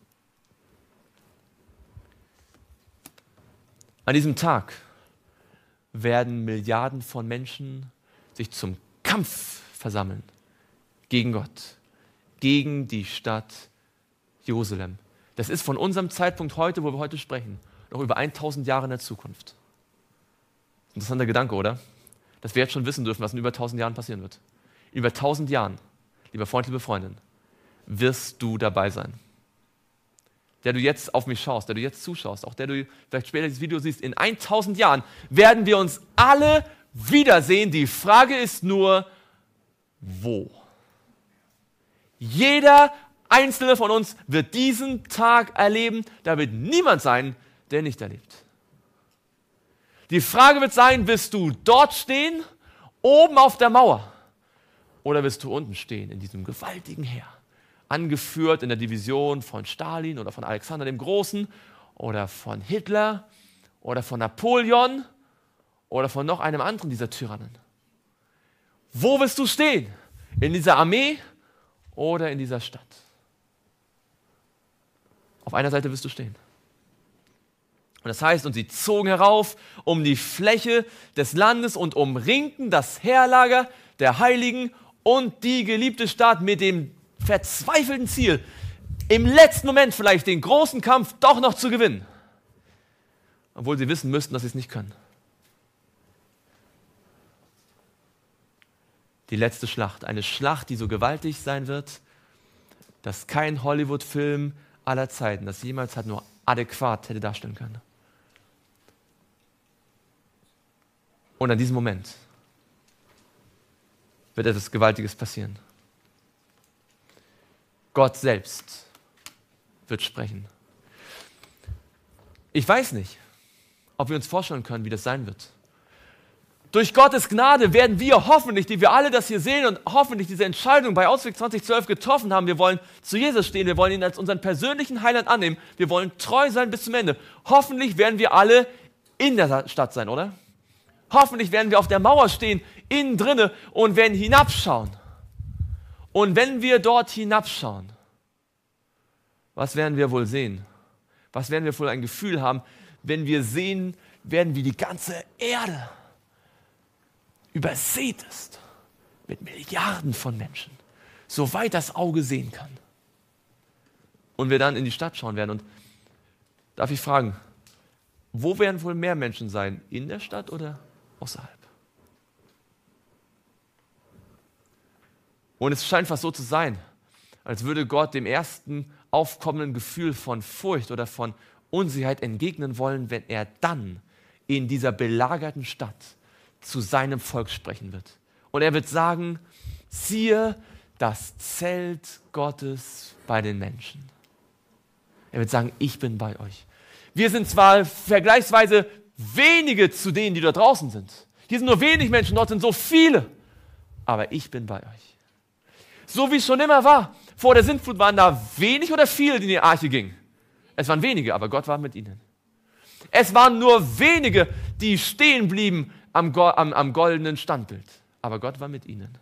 An diesem Tag werden Milliarden von Menschen sich zum Kampf versammeln gegen Gott, gegen die Stadt Jerusalem. Das ist von unserem Zeitpunkt heute, wo wir heute sprechen, noch über tausend Jahre in der Zukunft. Interessanter Gedanke, oder? Dass wir jetzt schon wissen dürfen, was in über tausend Jahren passieren wird. In über tausend Jahren, lieber Freund, liebe Freundin, wirst du dabei sein. Der du jetzt auf mich schaust, der du jetzt zuschaust, auch der du vielleicht später dieses Video siehst, in tausend Jahren werden wir uns alle wiedersehen. Die Frage ist nur, wo? Jeder einzelne von uns wird diesen Tag erleben. Da wird niemand sein, der nicht erlebt. Die Frage wird sein, wirst du dort stehen, oben auf der Mauer, oder wirst du unten stehen in diesem gewaltigen Heer, angeführt in der Division von Stalin oder von Alexander dem Großen oder von Hitler oder von Napoleon oder von noch einem anderen dieser Tyrannen. Wo wirst du stehen? In dieser Armee oder in dieser Stadt? Auf einer Seite wirst du stehen. Und das heißt, und sie zogen herauf um die Fläche des Landes und umringten das Heerlager der Heiligen und die geliebte Stadt mit dem verzweifelten Ziel, im letzten Moment vielleicht den großen Kampf doch noch zu gewinnen. Obwohl sie wissen müssten, dass sie es nicht können. Die letzte Schlacht, eine Schlacht, die so gewaltig sein wird, dass kein Hollywood-Film aller Zeiten das jemals hat nur adäquat hätte darstellen können. Und an diesem Moment wird etwas Gewaltiges passieren. Gott selbst wird sprechen. Ich weiß nicht, ob wir uns vorstellen können, wie das sein wird. Durch Gottes Gnade werden wir hoffentlich, die wir alle das hier sehen und hoffentlich diese Entscheidung bei Ausweg zwanzig zwölf getroffen haben, wir wollen zu Jesus stehen, wir wollen ihn als unseren persönlichen Heiland annehmen, wir wollen treu sein bis zum Ende. Hoffentlich werden wir alle in der Stadt sein, oder? Hoffentlich werden wir auf der Mauer stehen, innen drinne und werden hinabschauen. Und wenn wir dort hinabschauen, was werden wir wohl sehen? Was werden wir wohl ein Gefühl haben, wenn wir sehen, werden wie die ganze Erde übersät ist mit Milliarden von Menschen, soweit das Auge sehen kann. Und wir dann in die Stadt schauen werden. Und darf ich fragen, wo werden wohl mehr Menschen sein? In der Stadt oder außerhalb? Und es scheint fast so zu sein, als würde Gott dem ersten aufkommenden Gefühl von Furcht oder von Unsicherheit entgegnen wollen, wenn er dann in dieser belagerten Stadt zu seinem Volk sprechen wird. Und er wird sagen, siehe das Zelt Gottes bei den Menschen. Er wird sagen, ich bin bei euch. Wir sind zwar vergleichsweise wenige zu denen, die da draußen sind. Hier sind nur wenig Menschen, dort sind so viele. Aber ich bin bei euch. So wie es schon immer war. Vor der Sintflut waren da wenig oder viele, die in die Arche gingen. Es waren wenige, aber Gott war mit ihnen. Es waren nur wenige, die stehen blieben am, Go- am, am goldenen Standbild. Aber Gott war mit ihnen.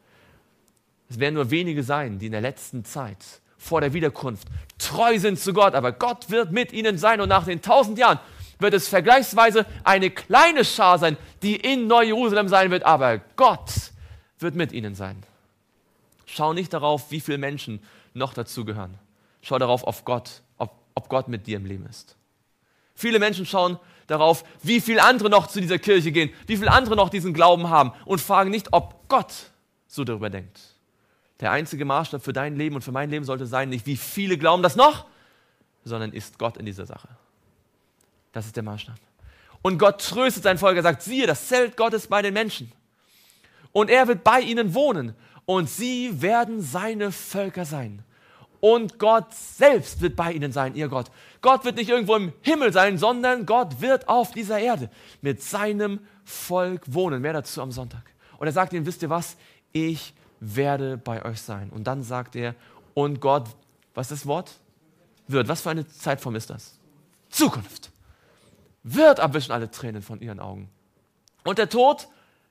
Es werden nur wenige sein, die in der letzten Zeit vor der Wiederkunft treu sind zu Gott. Aber Gott wird mit ihnen sein. Und nach den tausend Jahren wird es vergleichsweise eine kleine Schar sein, die in Neu-Jerusalem sein wird. Aber Gott wird mit ihnen sein. Schau nicht darauf, wie viele Menschen noch dazugehören. Schau darauf, ob Gott, ob, ob Gott mit dir im Leben ist. Viele Menschen schauen darauf, wie viele andere noch zu dieser Kirche gehen, wie viele andere noch diesen Glauben haben und fragen nicht, ob Gott so darüber denkt. Der einzige Maßstab für dein Leben und für mein Leben sollte sein, nicht wie viele glauben das noch, sondern ist Gott in dieser Sache. Das ist der Maßstab. Und Gott tröstet sein Volk, er sagt, siehe, das Zelt Gottes bei den Menschen. Und er wird bei ihnen wohnen. Und sie werden seine Völker sein. Und Gott selbst wird bei ihnen sein, ihr Gott. Gott wird nicht irgendwo im Himmel sein, sondern Gott wird auf dieser Erde mit seinem Volk wohnen. Mehr dazu am Sonntag. Und er sagt ihnen, wisst ihr was? Ich werde bei euch sein. Und dann sagt er, und Gott, was ist das Wort? Wird. Was für eine Zeitform ist das? Zukunft. Wird abwischen alle Tränen von ihren Augen. Und der Tod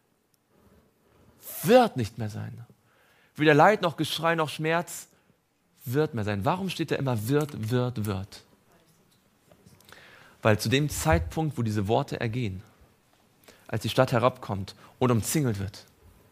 wird nicht mehr sein. Weder Leid noch Geschrei noch Schmerz wird mehr sein. Warum steht da immer wird, wird, wird? Weil zu dem Zeitpunkt, wo diese Worte ergehen, als die Stadt herabkommt und umzingelt wird,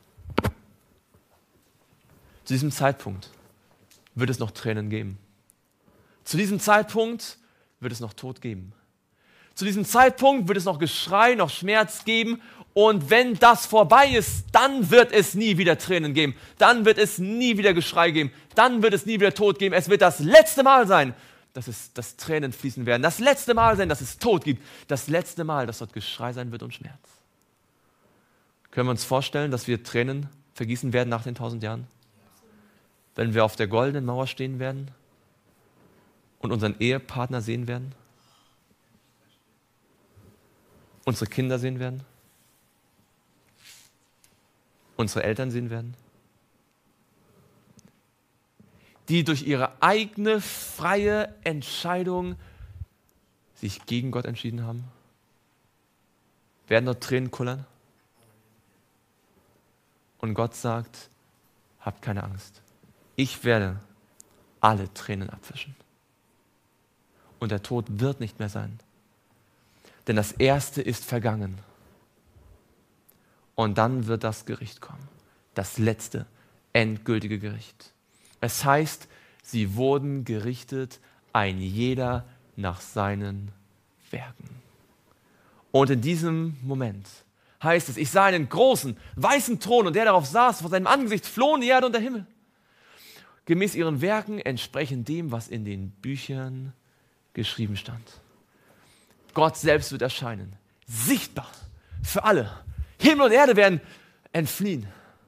zu diesem Zeitpunkt wird es noch Tränen geben. Zu diesem Zeitpunkt wird es noch Tod geben. Zu diesem Zeitpunkt wird es noch Geschrei, noch Schmerz geben. Und wenn das vorbei ist, dann wird es nie wieder Tränen geben. Dann wird es nie wieder Geschrei geben. Dann wird es nie wieder Tod geben. Es wird das letzte Mal sein, dass, es, dass Tränen fließen werden. Das letzte Mal sein, dass es Tod gibt. Das letzte Mal, dass dort Geschrei sein wird und Schmerz. Können wir uns vorstellen, dass wir Tränen vergießen werden nach den tausend Jahren? Wenn wir auf der goldenen Mauer stehen werden und unseren Ehepartner sehen werden? Unsere Kinder sehen werden? Unsere Eltern sehen werden? Die durch ihre eigene freie Entscheidung sich gegen Gott entschieden haben? Werden dort Tränen kullern? Und Gott sagt, habt keine Angst. Ich werde alle Tränen abwischen. Und der Tod wird nicht mehr sein. Denn das Erste ist vergangen. Und dann wird das Gericht kommen. Das letzte, endgültige Gericht. Es heißt, sie wurden gerichtet, ein jeder nach seinen Werken. Und in diesem Moment heißt es, ich sah einen großen, weißen Thron und der darauf saß, vor seinem Angesicht flohen die Erde und der Himmel. Gemäß ihren Werken entsprechend dem, was in den Büchern geschrieben stand. Gott selbst wird erscheinen, sichtbar für alle. Himmel und Erde werden entfliehen.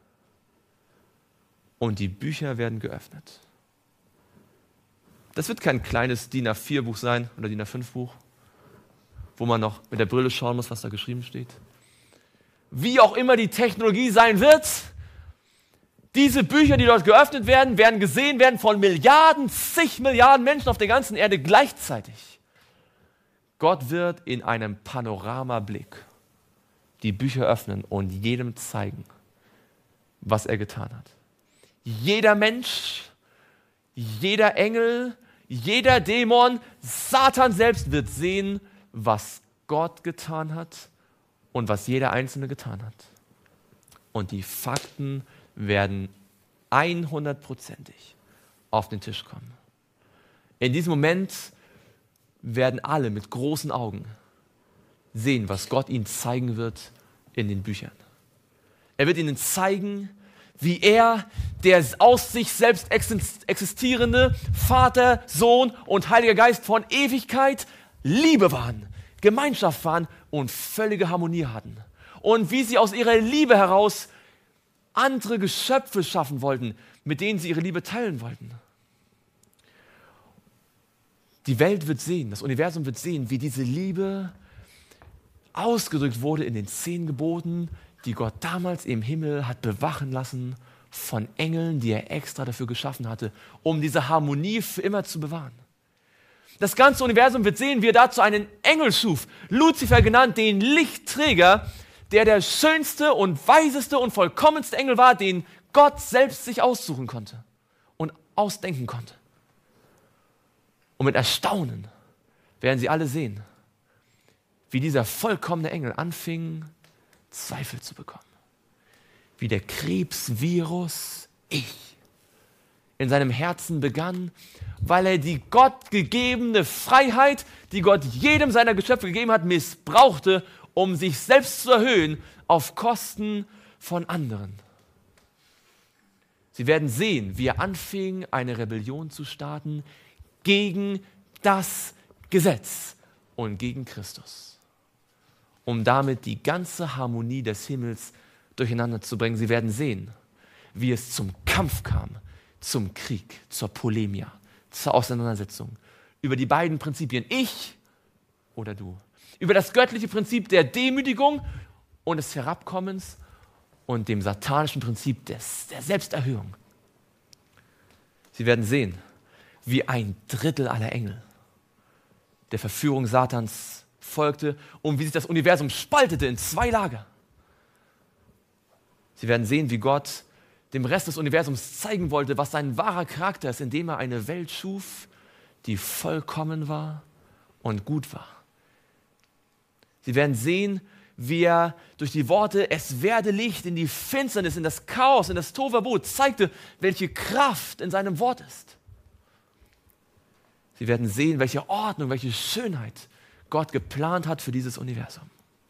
Und die Bücher werden geöffnet. Das wird kein kleines D I N A vier Buch sein oder D I N A fünf Buch, wo man noch mit der Brille schauen muss, was da geschrieben steht. Wie auch immer die Technologie sein wird, diese Bücher, die dort geöffnet werden, werden gesehen werden von Milliarden, zig Milliarden Menschen auf der ganzen Erde gleichzeitig. Gott wird in einem Panoramablick die Bücher öffnen und jedem zeigen, was er getan hat. Jeder Mensch, jeder Engel, jeder Dämon, Satan selbst wird sehen, was Gott getan hat und was jeder Einzelne getan hat. Und die Fakten werden hundertprozentig auf den Tisch kommen. In diesem Moment werden alle mit großen Augen sehen, was Gott ihnen zeigen wird in den Büchern. Er wird ihnen zeigen, wie er, der aus sich selbst existierende Vater, Sohn und Heiliger Geist von Ewigkeit Liebe waren, Gemeinschaft waren und völlige Harmonie hatten. Und wie sie aus ihrer Liebe heraus andere Geschöpfe schaffen wollten, mit denen sie ihre Liebe teilen wollten. Die Welt wird sehen, das Universum wird sehen, wie diese Liebe ausgedrückt wurde in den zehn Geboten, die Gott damals im Himmel hat bewachen lassen von Engeln, die er extra dafür geschaffen hatte, um diese Harmonie für immer zu bewahren. Das ganze Universum wird sehen, wie er dazu einen Engel schuf, Luzifer genannt, den Lichtträger, der der schönste und weiseste und vollkommenste Engel war, den Gott selbst sich aussuchen konnte und ausdenken konnte. Und mit Erstaunen werden sie alle sehen, wie dieser vollkommene Engel anfing, Zweifel zu bekommen. Wie der Krebsvirus Ich in seinem Herzen begann, weil er die Gott gegebene Freiheit, die Gott jedem seiner Geschöpfe gegeben hat, missbrauchte, um sich selbst zu erhöhen auf Kosten von anderen. Sie werden sehen, wie er anfing, eine Rebellion zu starten gegen das Gesetz und gegen Christus, um damit die ganze Harmonie des Himmels durcheinander zu bringen. Sie werden sehen, wie es zum Kampf kam, zum Krieg, zur Polemia, zur Auseinandersetzung über die beiden Prinzipien, ich oder du, über das göttliche Prinzip der Demütigung und des Herabkommens und dem satanischen Prinzip des, der Selbsterhöhung. Sie werden sehen, wie ein Drittel aller Engel der Verführung Satans folgte und wie sich das Universum spaltete in zwei Lager. Sie werden sehen, wie Gott dem Rest des Universums zeigen wollte, was sein wahrer Charakter ist, indem er eine Welt schuf, die vollkommen war und gut war. Sie werden sehen, wie er durch die Worte, es werde Licht, in die Finsternis, in das Chaos, in das Tohuwabohu zeigte, welche Kraft in seinem Wort ist. Sie werden sehen, welche Ordnung, welche Schönheit Gott geplant hat für dieses Universum.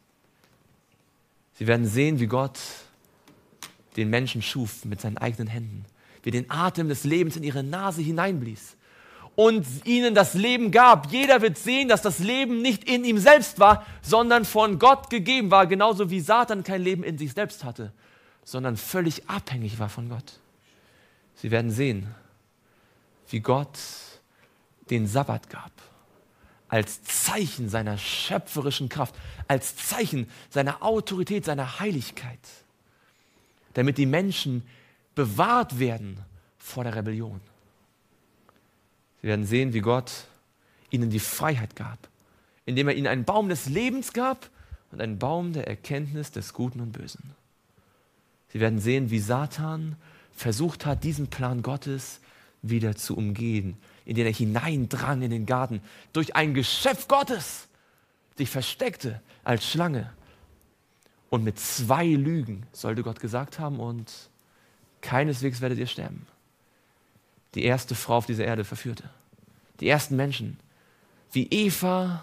Sie werden sehen, wie Gott den Menschen schuf mit seinen eigenen Händen, wie den Atem des Lebens in ihre Nase hineinblies und ihnen das Leben gab. Jeder wird sehen, dass das Leben nicht in ihm selbst war, sondern von Gott gegeben war, genauso wie Satan kein Leben in sich selbst hatte, sondern völlig abhängig war von Gott. Sie werden sehen, wie Gott den Sabbat gab, als Zeichen seiner schöpferischen Kraft, als Zeichen seiner Autorität, seiner Heiligkeit, damit die Menschen bewahrt werden vor der Rebellion. Sie werden sehen, wie Gott ihnen die Freiheit gab, indem er ihnen einen Baum des Lebens gab und einen Baum der Erkenntnis des Guten und Bösen. Sie werden sehen, wie Satan versucht hat, diesen Plan Gottes wieder zu umgehen, indem er hineindrang in den Garten, durch ein Geschöpf Gottes sich versteckte als Schlange. Und mit zwei Lügen sollte Gott gesagt haben, und keineswegs werdet ihr sterben. Die erste Frau auf dieser Erde verführte. Die ersten Menschen, wie Eva,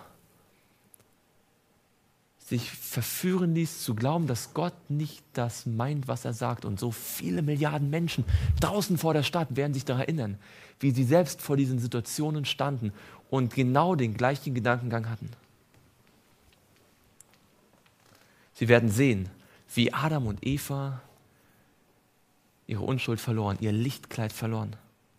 sich verführen ließ zu glauben, dass Gott nicht das meint, was er sagt. Und so viele Milliarden Menschen draußen vor der Stadt werden sich daran erinnern, wie sie selbst vor diesen Situationen standen und genau den gleichen Gedankengang hatten. Sie werden sehen, wie Adam und Eva ihre Unschuld verloren, ihr Lichtkleid verloren.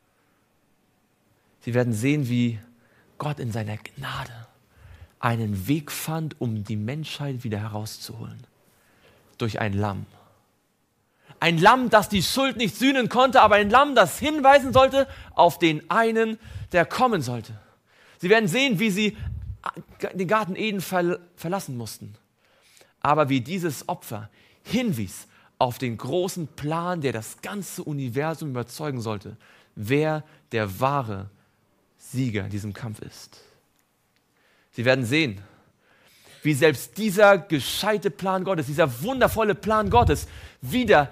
Sie werden sehen, wie Gott in seiner Gnade einen Weg fand, um die Menschheit wieder herauszuholen. Durch ein Lamm. Ein Lamm, das die Schuld nicht sühnen konnte, aber ein Lamm, das hinweisen sollte auf den einen, der kommen sollte. Sie werden sehen, wie sie den Garten Eden verlassen mussten. Aber wie dieses Opfer hinwies auf den großen Plan, der das ganze Universum überzeugen sollte, wer der wahre Sieger in diesem Kampf ist. Sie werden sehen, wie selbst dieser gescheite Plan Gottes, dieser wundervolle Plan Gottes wieder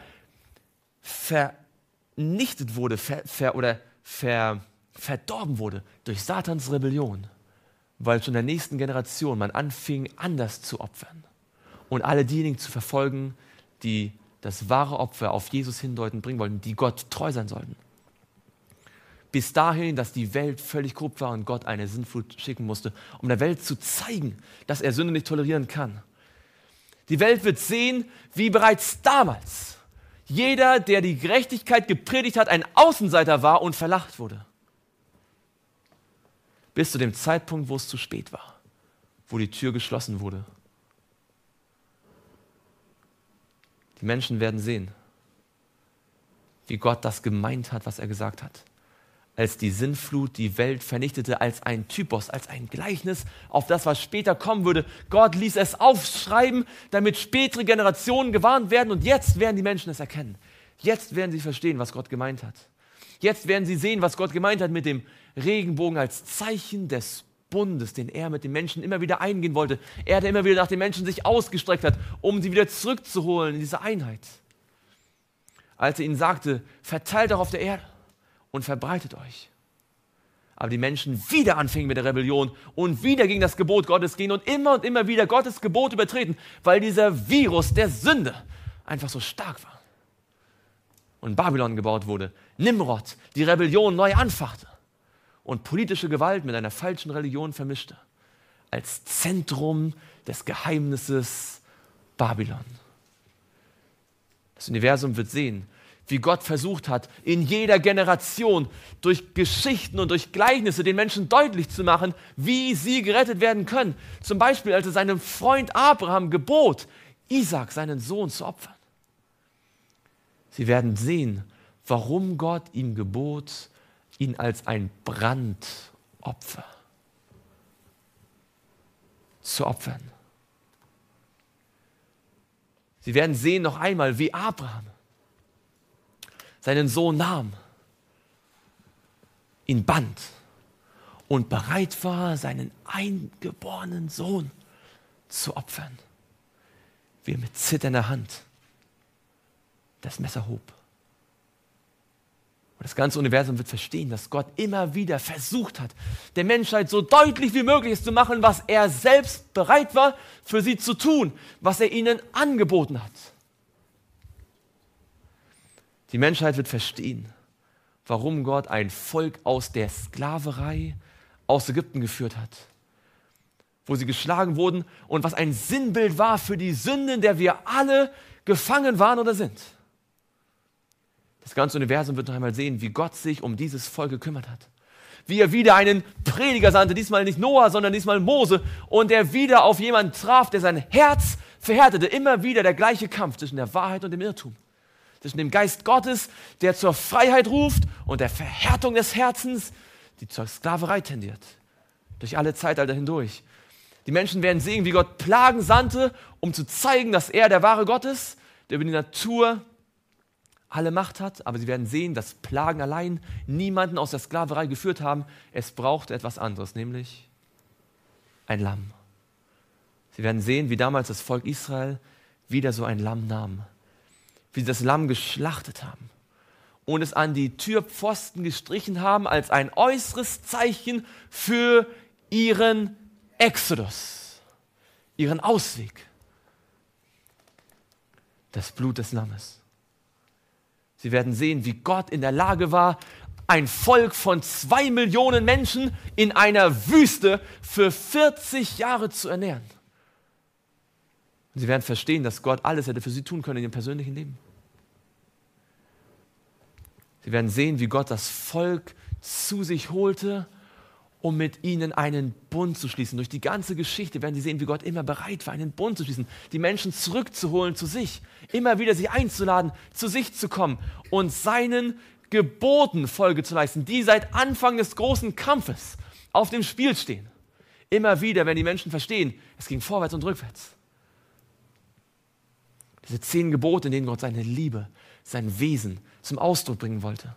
vernichtet wurde ver, ver, oder ver, verdorben wurde durch Satans Rebellion, weil schon in der nächsten Generation man anfing, anders zu opfern und alle diejenigen zu verfolgen, die das wahre Opfer auf Jesus hindeuten, bringen wollten, die Gott treu sein sollten. Bis dahin, dass die Welt völlig korrupt war und Gott eine Sintflut schicken musste, um der Welt zu zeigen, dass er Sünde nicht tolerieren kann. Die Welt wird sehen, wie bereits damals jeder, der die Gerechtigkeit gepredigt hat, ein Außenseiter war und verlacht wurde. Bis zu dem Zeitpunkt, wo es zu spät war, wo die Tür geschlossen wurde. Die Menschen werden sehen, wie Gott das gemeint hat, was er gesagt hat. Als die Sintflut die Welt vernichtete, als ein Typos, als ein Gleichnis auf das, was später kommen würde. Gott ließ es aufschreiben, damit spätere Generationen gewarnt werden, und jetzt werden die Menschen es erkennen. Jetzt werden sie verstehen, was Gott gemeint hat. Jetzt werden sie sehen, was Gott gemeint hat mit dem Regenbogen als Zeichen des Bundes, den er mit den Menschen immer wieder eingehen wollte. Er, der immer wieder nach den Menschen sich ausgestreckt hat, um sie wieder zurückzuholen in diese Einheit. Als er ihnen sagte, verteilt auch auf der Erde und verbreitet euch. Aber die Menschen wieder anfingen mit der Rebellion und wieder gegen das Gebot Gottes gehen und immer und immer wieder Gottes Gebot übertreten, weil dieser Virus der Sünde einfach so stark war. Und Babylon gebaut wurde, Nimrod die Rebellion neu anfachte und politische Gewalt mit einer falschen Religion vermischte, als Zentrum des Geheimnisses Babylon. Das Universum wird sehen, wie Gott versucht hat, in jeder Generation durch Geschichten und durch Gleichnisse den Menschen deutlich zu machen, wie sie gerettet werden können. Zum Beispiel, als er seinem Freund Abraham gebot, Isaak, seinen Sohn, zu opfern. Sie werden sehen, warum Gott ihm gebot, ihn als ein Brandopfer zu opfern. Sie werden sehen noch einmal, wie Abraham seinen Sohn nahm, ihn band und bereit war, seinen eingeborenen Sohn zu opfern, wie er mit zitternder Hand das Messer hob. Und das ganze Universum wird verstehen, dass Gott immer wieder versucht hat, der Menschheit so deutlich wie möglich es zu machen, was er selbst bereit war, für sie zu tun, was er ihnen angeboten hat. Die Menschheit wird verstehen, warum Gott ein Volk aus der Sklaverei aus Ägypten geführt hat, wo sie geschlagen wurden und was ein Sinnbild war für die Sünde, in der wir alle gefangen waren oder sind. Das ganze Universum wird noch einmal sehen, wie Gott sich um dieses Volk gekümmert hat. Wie er wieder einen Prediger sandte, diesmal nicht Noah, sondern diesmal Mose, und er wieder auf jemanden traf, der sein Herz verhärtete. Immer wieder der gleiche Kampf zwischen der Wahrheit und dem Irrtum. Zwischen dem Geist Gottes, der zur Freiheit ruft, und der Verhärtung des Herzens, die zur Sklaverei tendiert. Durch alle Zeitalter hindurch. Die Menschen werden sehen, wie Gott Plagen sandte, um zu zeigen, dass er der wahre Gott ist, der über die Natur alle Macht hat. Aber sie werden sehen, dass Plagen allein niemanden aus der Sklaverei geführt haben. Es brauchte etwas anderes, nämlich ein Lamm. Sie werden sehen, wie damals das Volk Israel wieder so ein Lamm nahm. Wie sie das Lamm geschlachtet haben und es an die Türpfosten gestrichen haben als ein äußeres Zeichen für ihren Exodus, ihren Ausweg. Das Blut des Lammes. Sie werden sehen, wie Gott in der Lage war, ein Volk von zwei Millionen Menschen in einer Wüste für vierzig Jahre zu ernähren. Und sie werden verstehen, dass Gott alles hätte für sie tun können in ihrem persönlichen Leben. Sie werden sehen, wie Gott das Volk zu sich holte, um mit ihnen einen Bund zu schließen. Durch die ganze Geschichte werden sie sehen, wie Gott immer bereit war, einen Bund zu schließen, die Menschen zurückzuholen zu sich, immer wieder sie einzuladen, zu sich zu kommen und seinen Geboten Folge zu leisten, die seit Anfang des großen Kampfes auf dem Spiel stehen. Immer wieder, wenn die Menschen verstehen, es ging vorwärts und rückwärts. Diese zehn Gebote, in denen Gott seine Liebe, sein Wesen zum Ausdruck bringen wollte.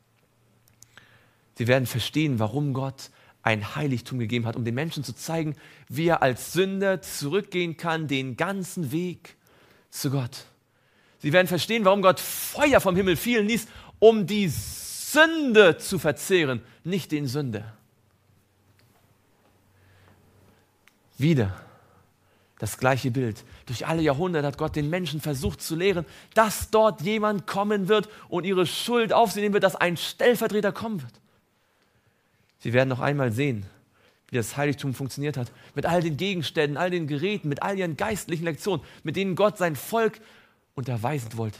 Sie werden verstehen, warum Gott ein Heiligtum gegeben hat, um den Menschen zu zeigen, wie er als Sünder zurückgehen kann, den ganzen Weg zu Gott. Sie werden verstehen, warum Gott Feuer vom Himmel fielen ließ, um die Sünde zu verzehren, nicht den Sünder. Wieder das gleiche Bild. Durch alle Jahrhunderte hat Gott den Menschen versucht zu lehren, dass dort jemand kommen wird und ihre Schuld auf sie nehmen wird, dass ein Stellvertreter kommen wird. Sie werden noch einmal sehen, wie das Heiligtum funktioniert hat. Mit all den Gegenständen, all den Geräten, mit all ihren geistlichen Lektionen, mit denen Gott sein Volk unterweisen wollte.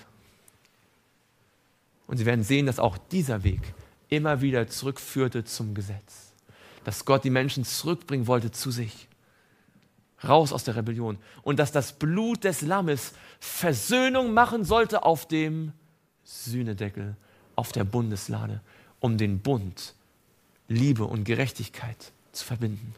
Und sie werden sehen, dass auch dieser Weg immer wieder zurückführte zum Gesetz. Dass Gott die Menschen zurückbringen wollte zu sich. Raus aus der Rebellion. Und dass das Blut des Lammes Versöhnung machen sollte auf dem Sühnedeckel, auf der Bundeslade, um den Bund, Liebe und Gerechtigkeit zu verbinden.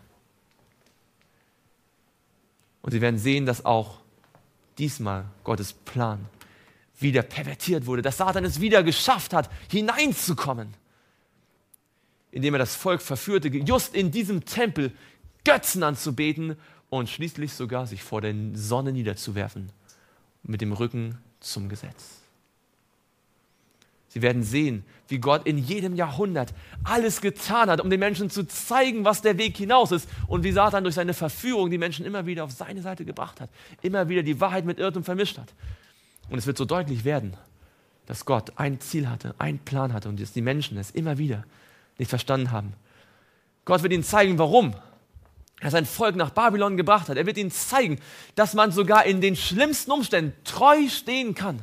Und sie werden sehen, dass auch diesmal Gottes Plan wieder pervertiert wurde, dass Satan es wieder geschafft hat, hineinzukommen, indem er das Volk verführte, just in diesem Tempel Götzen anzubeten und schließlich sogar sich vor der Sonne niederzuwerfen, mit dem Rücken zum Gesetz. Sie werden sehen, wie Gott in jedem Jahrhundert alles getan hat, um den Menschen zu zeigen, was der Weg hinaus ist, und wie Satan durch seine Verführung die Menschen immer wieder auf seine Seite gebracht hat, immer wieder die Wahrheit mit Irrtum vermischt hat. Und es wird so deutlich werden, dass Gott ein Ziel hatte, einen Plan hatte und dass die Menschen es immer wieder nicht verstanden haben. Gott wird ihnen zeigen, warum er sein Volk nach Babylon gebracht hat. Er wird ihnen zeigen, dass man sogar in den schlimmsten Umständen treu stehen kann.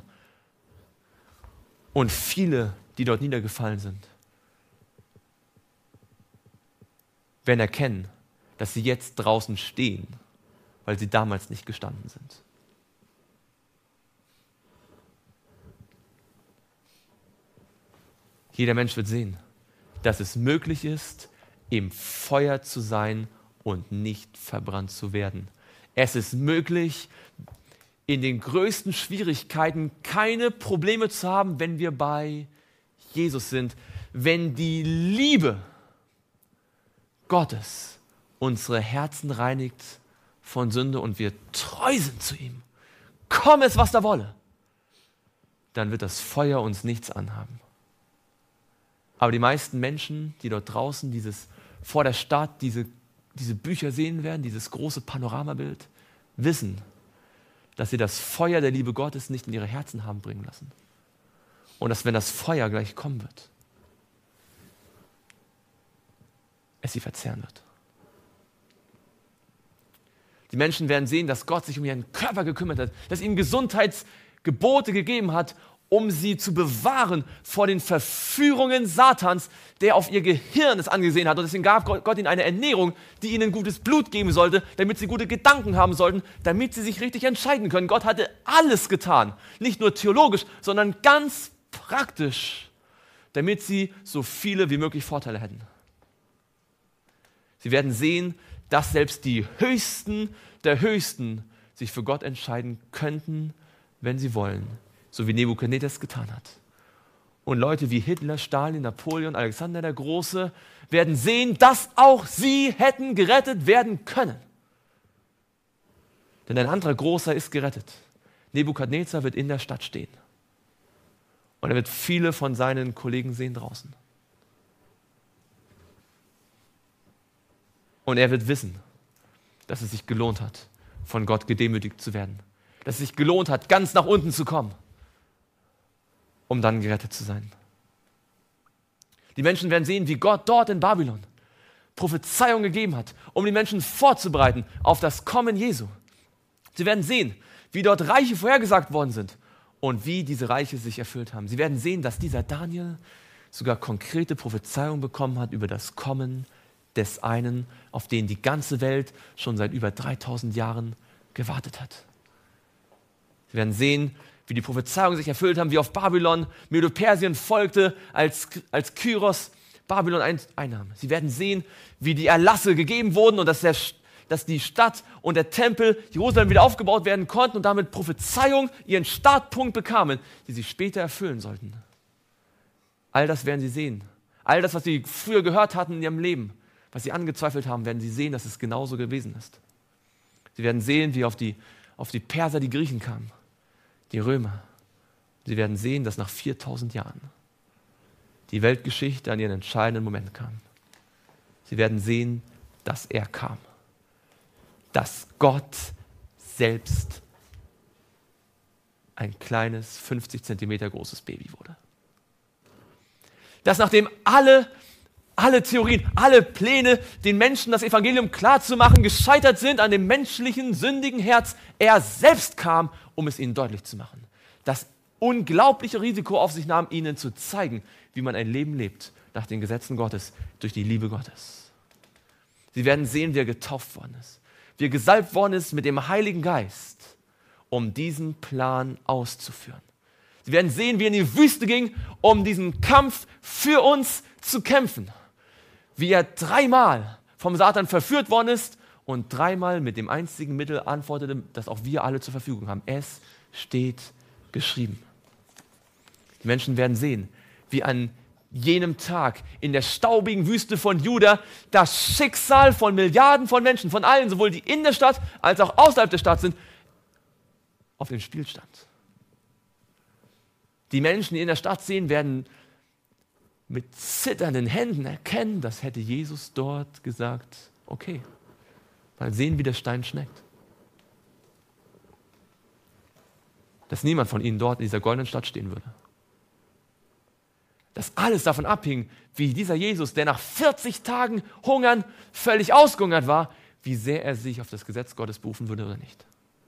Und viele, die dort niedergefallen sind, werden erkennen, dass sie jetzt draußen stehen, weil sie damals nicht gestanden sind. Jeder Mensch wird sehen, dass es möglich ist, im Feuer zu sein und nicht verbrannt zu werden. Es ist möglich, in den größten Schwierigkeiten keine Probleme zu haben, wenn wir bei Jesus sind, wenn die Liebe Gottes unsere Herzen reinigt von Sünde und wir treu sind zu ihm. Komme es, was da wolle, dann wird das Feuer uns nichts anhaben. Aber die meisten Menschen, die dort draußen dieses vor der Stadt diese, diese Bücher sehen werden, dieses große Panoramabild, wissen, dass sie das Feuer der Liebe Gottes nicht in ihre Herzen haben bringen lassen. Und dass, wenn das Feuer gleich kommen wird, es sie verzehren wird. Die Menschen werden sehen, dass Gott sich um ihren Körper gekümmert hat, dass ihnen Gesundheitsgebote gegeben hat, um sie zu bewahren vor den Verführungen Satans, der auf ihr Gehirn es angesehen hat. Und deswegen gab Gott ihnen eine Ernährung, die ihnen gutes Blut geben sollte, damit sie gute Gedanken haben sollten, damit sie sich richtig entscheiden können. Gott hatte alles getan, nicht nur theologisch, sondern ganz praktisch, damit sie so viele wie möglich Vorteile hätten. Sie werden sehen, dass selbst die Höchsten der Höchsten sich für Gott entscheiden könnten, wenn sie wollen, so wie Nebukadnezar es getan hat. Und Leute wie Hitler, Stalin, Napoleon, Alexander der Große werden sehen, dass auch sie hätten gerettet werden können. Denn ein anderer Großer ist gerettet. Nebukadnezar wird in der Stadt stehen. Und er wird viele von seinen Kollegen sehen draußen. Und er wird wissen, dass es sich gelohnt hat, von Gott gedemütigt zu werden. Dass es sich gelohnt hat, ganz nach unten zu kommen, um dann gerettet zu sein. Die Menschen werden sehen, wie Gott dort in Babylon Prophezeiung gegeben hat, um die Menschen vorzubereiten auf das Kommen Jesu. Sie werden sehen, wie dort Reiche vorhergesagt worden sind und wie diese Reiche sich erfüllt haben. Sie werden sehen, dass dieser Daniel sogar konkrete Prophezeiungen bekommen hat über das Kommen des einen, auf den die ganze Welt schon seit über dreitausend Jahren gewartet hat. Sie werden sehen, wie die Prophezeiungen sich erfüllt haben, wie auf Babylon Medo-Persien folgte, als, als Kyros Babylon ein, einnahm. Sie werden sehen, wie die Erlasse gegeben wurden und dass, der, dass die Stadt und der Tempel Jerusalem wieder aufgebaut werden konnten und damit Prophezeiungen ihren Startpunkt bekamen, die sie später erfüllen sollten. All das werden sie sehen. All das, was sie früher gehört hatten in ihrem Leben, was sie angezweifelt haben, werden sie sehen, dass es genauso gewesen ist. Sie werden sehen, wie auf die, auf die Perser die Griechen kamen, die Römer. Sie werden sehen, dass nach viertausend Jahren die Weltgeschichte an ihren entscheidenden Moment kam. Sie werden sehen, dass er kam. Dass Gott selbst ein kleines, fünfzig Zentimeter großes Baby wurde. Dass nachdem alle Alle Theorien, alle Pläne, den Menschen das Evangelium klarzumachen, gescheitert sind an dem menschlichen, sündigen Herz, er selbst kam, um es ihnen deutlich zu machen. Das unglaubliche Risiko auf sich nahm, ihnen zu zeigen, wie man ein Leben lebt, nach den Gesetzen Gottes, durch die Liebe Gottes. Sie werden sehen, wie er getauft worden ist, wie er gesalbt worden ist mit dem Heiligen Geist, um diesen Plan auszuführen. Sie werden sehen, wie er in die Wüste ging, um diesen Kampf für uns zu kämpfen. Wie er dreimal vom Satan verführt worden ist und dreimal mit dem einzigen Mittel antwortete, das auch wir alle zur Verfügung haben. Es steht geschrieben. Die Menschen werden sehen, wie an jenem Tag in der staubigen Wüste von Juda das Schicksal von Milliarden von Menschen, von allen, sowohl die in der Stadt als auch außerhalb der Stadt sind, auf dem Spiel stand. Die Menschen, die in der Stadt sehen, werden mit zitternden Händen erkennen, das hätte Jesus dort gesagt, okay, mal sehen, wie der Stein schmeckt. Dass niemand von ihnen dort in dieser goldenen Stadt stehen würde. Dass alles davon abhing, wie dieser Jesus, der nach vierzig Tagen Hungern völlig ausgehungert war, wie sehr er sich auf das Gesetz Gottes berufen würde oder nicht.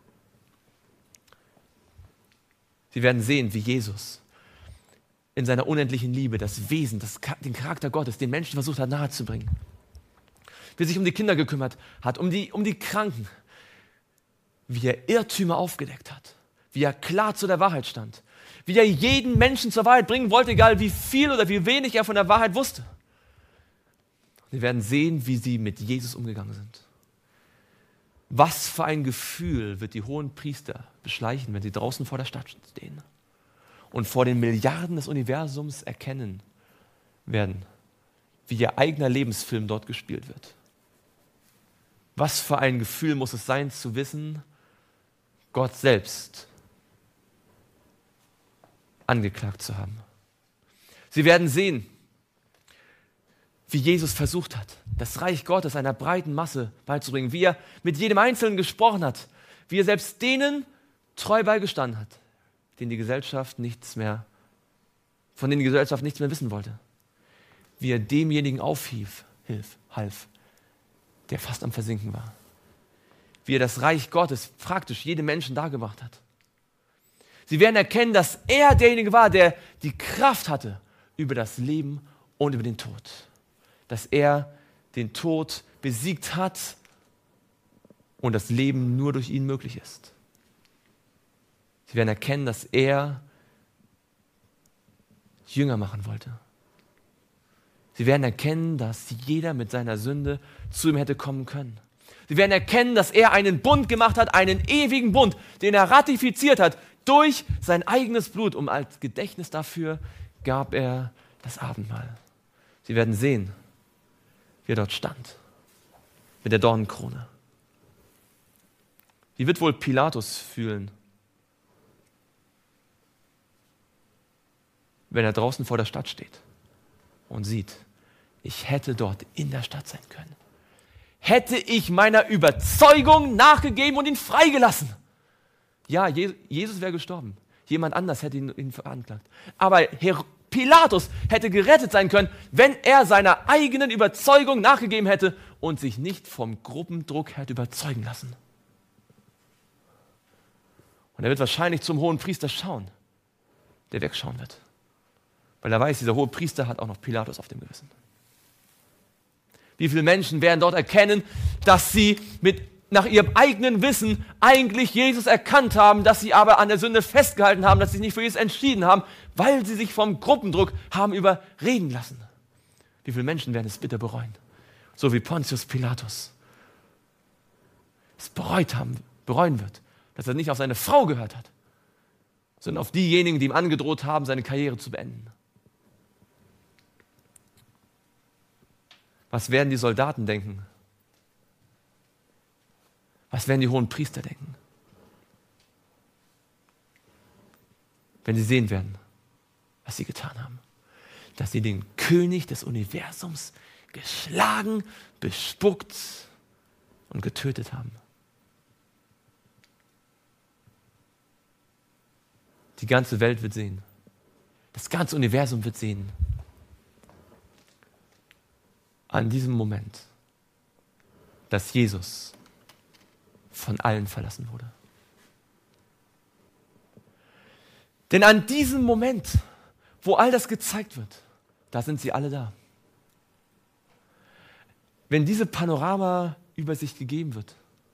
Sie werden sehen, wie Jesus in seiner unendlichen Liebe das Wesen, das, den Charakter Gottes, den Menschen versucht hat nahezubringen. Wie er sich um die Kinder gekümmert hat, um die, um die Kranken. Wie er Irrtümer aufgedeckt hat. Wie er klar zu der Wahrheit stand. Wie er jeden Menschen zur Wahrheit bringen wollte, egal wie viel oder wie wenig er von der Wahrheit wusste. Wir werden sehen, wie sie mit Jesus umgegangen sind. Was für ein Gefühl wird die hohen Priester beschleichen, wenn sie draußen vor der Stadt stehen und vor den Milliarden des Universums erkennen werden, wie ihr eigener Lebensfilm dort gespielt wird. Was für ein Gefühl muss es sein, zu wissen, Gott selbst angeklagt zu haben. Sie werden sehen, wie Jesus versucht hat, das Reich Gottes einer breiten Masse beizubringen, wie er mit jedem Einzelnen gesprochen hat, wie er selbst denen treu beigestanden hat, denen die Gesellschaft nichts mehr, von denen die Gesellschaft nichts mehr wissen wollte, wie er demjenigen aufhief, hilf, half, der fast am Versinken war, wie er das Reich Gottes praktisch jedem Menschen dargebracht hat. Sie werden erkennen, dass er derjenige war, der die Kraft hatte über das Leben und über den Tod. Dass er den Tod besiegt hat und das Leben nur durch ihn möglich ist. Sie werden erkennen, dass er Jünger machen wollte. Sie werden erkennen, dass jeder mit seiner Sünde zu ihm hätte kommen können. Sie werden erkennen, dass er einen Bund gemacht hat, einen ewigen Bund, den er ratifiziert hat durch sein eigenes Blut. Und als Gedächtnis dafür gab er das Abendmahl. Sie werden sehen, wie er dort stand, mit der Dornenkrone. Wie wird wohl Pilatus fühlen, wenn er draußen vor der Stadt steht und sieht, ich hätte dort in der Stadt sein können. Hätte ich meiner Überzeugung nachgegeben und ihn freigelassen. Ja, Jesus wäre gestorben. Jemand anders hätte ihn, ihn veranklagt. Aber Herr Pilatus hätte gerettet sein können, wenn er seiner eigenen Überzeugung nachgegeben hätte und sich nicht vom Gruppendruck hätte überzeugen lassen. Und er wird wahrscheinlich zum hohen Priester schauen, der wegschauen wird. Weil er weiß, dieser hohe Priester hat auch noch Pilatus auf dem Gewissen. Wie viele Menschen werden dort erkennen, dass sie mit, nach ihrem eigenen Wissen eigentlich Jesus erkannt haben, dass sie aber an der Sünde festgehalten haben, dass sie sich nicht für Jesus entschieden haben, weil sie sich vom Gruppendruck haben überreden lassen. Wie viele Menschen werden es bitter bereuen? So wie Pontius Pilatus es bereut haben, bereuen wird, dass er nicht auf seine Frau gehört hat, sondern auf diejenigen, die ihm angedroht haben, seine Karriere zu beenden. Was werden die Soldaten denken? Was werden die hohen Priester denken? Wenn sie sehen werden, was sie getan haben. Dass sie den König des Universums geschlagen, bespuckt und getötet haben. Die ganze Welt wird sehen. Das ganze Universum wird sehen. An diesem Moment, dass Jesus von allen verlassen wurde. Denn an diesem Moment, wo all das gezeigt wird, da sind sie alle da. Wenn diese Panorama-Übersicht gegeben wird,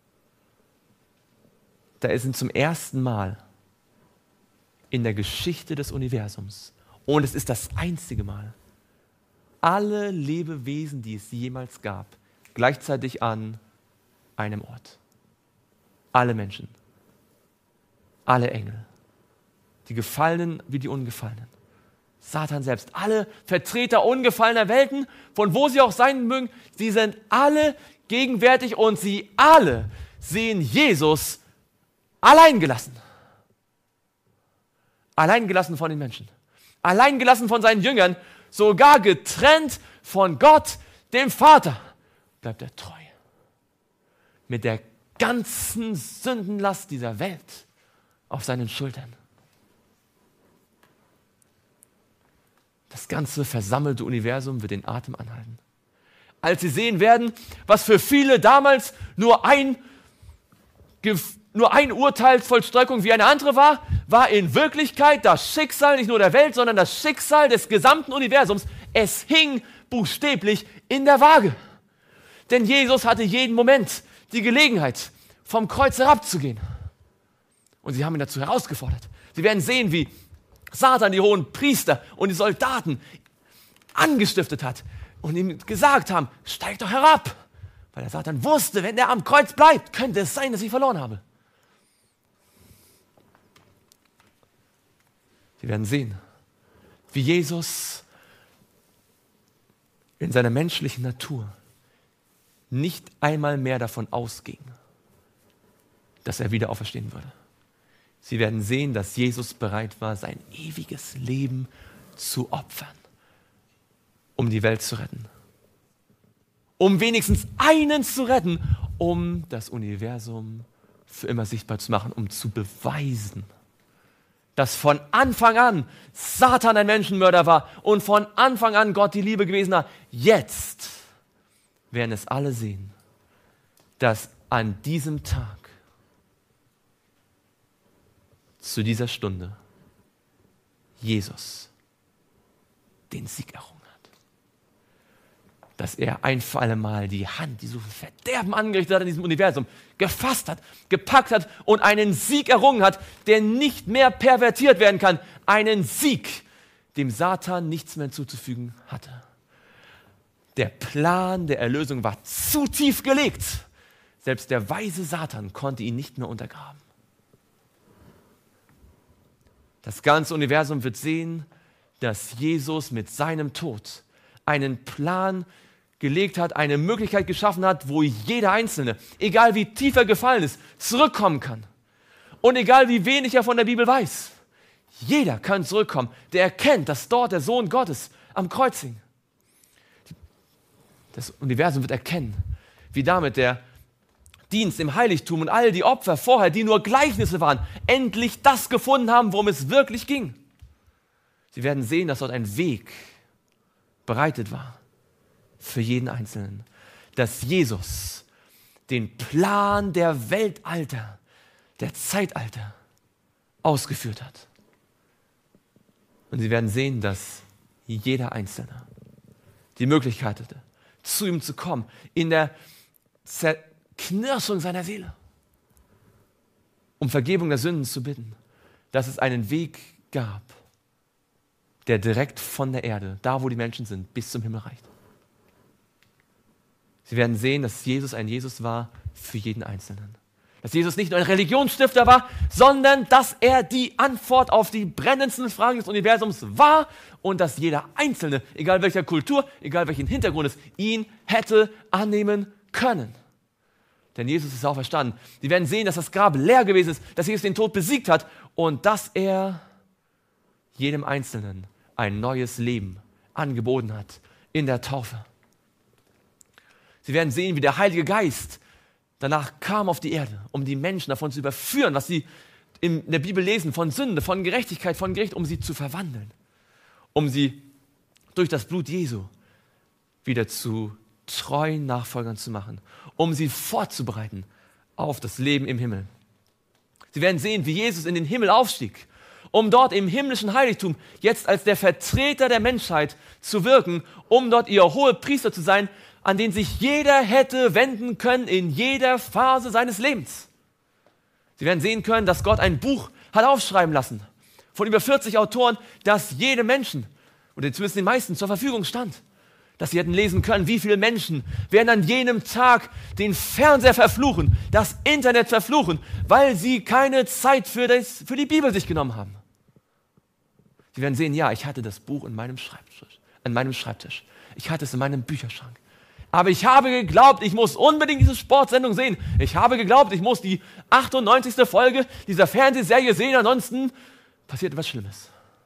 da sind zum ersten Mal in der Geschichte des Universums, und es ist das einzige Mal, alle Lebewesen, die es jemals gab, gleichzeitig an einem Ort. Alle Menschen, alle Engel, die Gefallenen wie die Ungefallenen, Satan selbst, alle Vertreter ungefallener Welten, von wo sie auch sein mögen, sie sind alle gegenwärtig und sie alle sehen Jesus allein gelassen. Allein gelassen von den Menschen, allein gelassen von seinen Jüngern, sogar getrennt von Gott, dem Vater, bleibt er treu. Mit der ganzen Sündenlast dieser Welt auf seinen Schultern. Das ganze versammelte Universum wird den Atem anhalten. Als sie sehen werden, was für viele damals nur ein, nur ein Urteilsvollstreckung wie eine andere war, war in Wirklichkeit das Schicksal nicht nur der Welt, sondern das Schicksal des gesamten Universums. Es hing buchstäblich in der Waage. Denn Jesus hatte jeden Moment die Gelegenheit, vom Kreuz herabzugehen. Und sie haben ihn dazu herausgefordert. Sie werden sehen, wie Satan die hohen Priester und die Soldaten angestiftet hat und ihm gesagt haben, steig doch herab. Weil der Satan wusste, wenn er am Kreuz bleibt, könnte es sein, dass ich verloren habe. Sie werden sehen, wie Jesus in seiner menschlichen Natur nicht einmal mehr davon ausging, dass er wieder auferstehen würde. Sie werden sehen, dass Jesus bereit war, sein ewiges Leben zu opfern, um die Welt zu retten. um wenigstens einen zu retten, um das Universum für immer sichtbar zu machen, um zu beweisen, dass von Anfang an Satan ein Menschenmörder war und von Anfang an Gott die Liebe gewesen war. Jetzt werden es alle sehen, dass an diesem Tag, zu dieser Stunde, Jesus den Sieg errungen hat. Dass er ein für alle Mal die Hand, die so viel Verderben angerichtet hat in diesem Universum, gefasst hat, gepackt hat und einen Sieg errungen hat, der nicht mehr pervertiert werden kann. Einen Sieg, dem Satan nichts mehr hinzuzufügen hatte. Der Plan der Erlösung war zu tief gelegt. Selbst der weise Satan konnte ihn nicht mehr untergraben. Das ganze Universum wird sehen, dass Jesus mit seinem Tod einen Plan gelegt hat, eine Möglichkeit geschaffen hat, wo jeder Einzelne, egal wie tief er gefallen ist, zurückkommen kann. Und egal wie wenig er von der Bibel weiß, jeder kann zurückkommen, der erkennt, dass dort der Sohn Gottes am Kreuz hing. Das Universum wird erkennen, wie damit der Dienst im Heiligtum und all die Opfer vorher, die nur Gleichnisse waren, endlich das gefunden haben, worum es wirklich ging. Sie werden sehen, dass dort ein Weg bereitet war für jeden Einzelnen. Dass Jesus den Plan der Weltalter, der Zeitalter ausgeführt hat. Und sie werden sehen, dass jeder Einzelne die Möglichkeit hatte, zu ihm zu kommen, in der Zerknirschung seiner Seele, um Vergebung der Sünden zu bitten, dass es einen Weg gab, der direkt von der Erde, da wo die Menschen sind, bis zum Himmel reicht. Sie werden sehen, dass Jesus ein Jesus war für jeden Einzelnen. Dass Jesus nicht nur ein Religionsstifter war, sondern dass er die Antwort auf die brennendsten Fragen des Universums war und dass jeder Einzelne, egal welcher Kultur, egal welchen Hintergrund es, ihn hätte annehmen können. Denn Jesus ist auferstanden. Sie werden sehen, dass das Grab leer gewesen ist, dass Jesus den Tod besiegt hat und dass er jedem Einzelnen ein neues Leben angeboten hat in der Taufe. Sie werden sehen, wie der Heilige Geist danach kam auf die Erde, um die Menschen davon zu überführen, was sie in der Bibel lesen, von Sünde, von Gerechtigkeit, von Gericht, um sie zu verwandeln, um sie durch das Blut Jesu wieder zu treuen Nachfolgern zu machen, um sie vorzubereiten auf das Leben im Himmel. Sie werden sehen, wie Jesus in den Himmel aufstieg, um dort im himmlischen Heiligtum jetzt als der Vertreter der Menschheit zu wirken, um dort ihr Hohepriester zu sein, an den sich jeder hätte wenden können in jeder Phase seines Lebens. Sie werden sehen können, dass Gott ein Buch hat aufschreiben lassen von über vierzig Autoren, das jedem Menschen, oder zumindest den meisten, zur Verfügung stand. Dass sie hätten lesen können, wie viele Menschen werden an jenem Tag den Fernseher verfluchen, das Internet verfluchen, weil sie keine Zeit für, das, für die Bibel sich genommen haben. Sie werden sehen, ja, ich hatte das Buch in meinem Schreibtisch, an meinem Schreibtisch. Ich hatte es in meinem Bücherschrank. Aber ich habe geglaubt, ich muss unbedingt diese Sportsendung sehen. Ich habe geglaubt, ich muss die achtundneunzigste Folge dieser Fernsehserie sehen, ansonsten passiert etwas Schlimmes.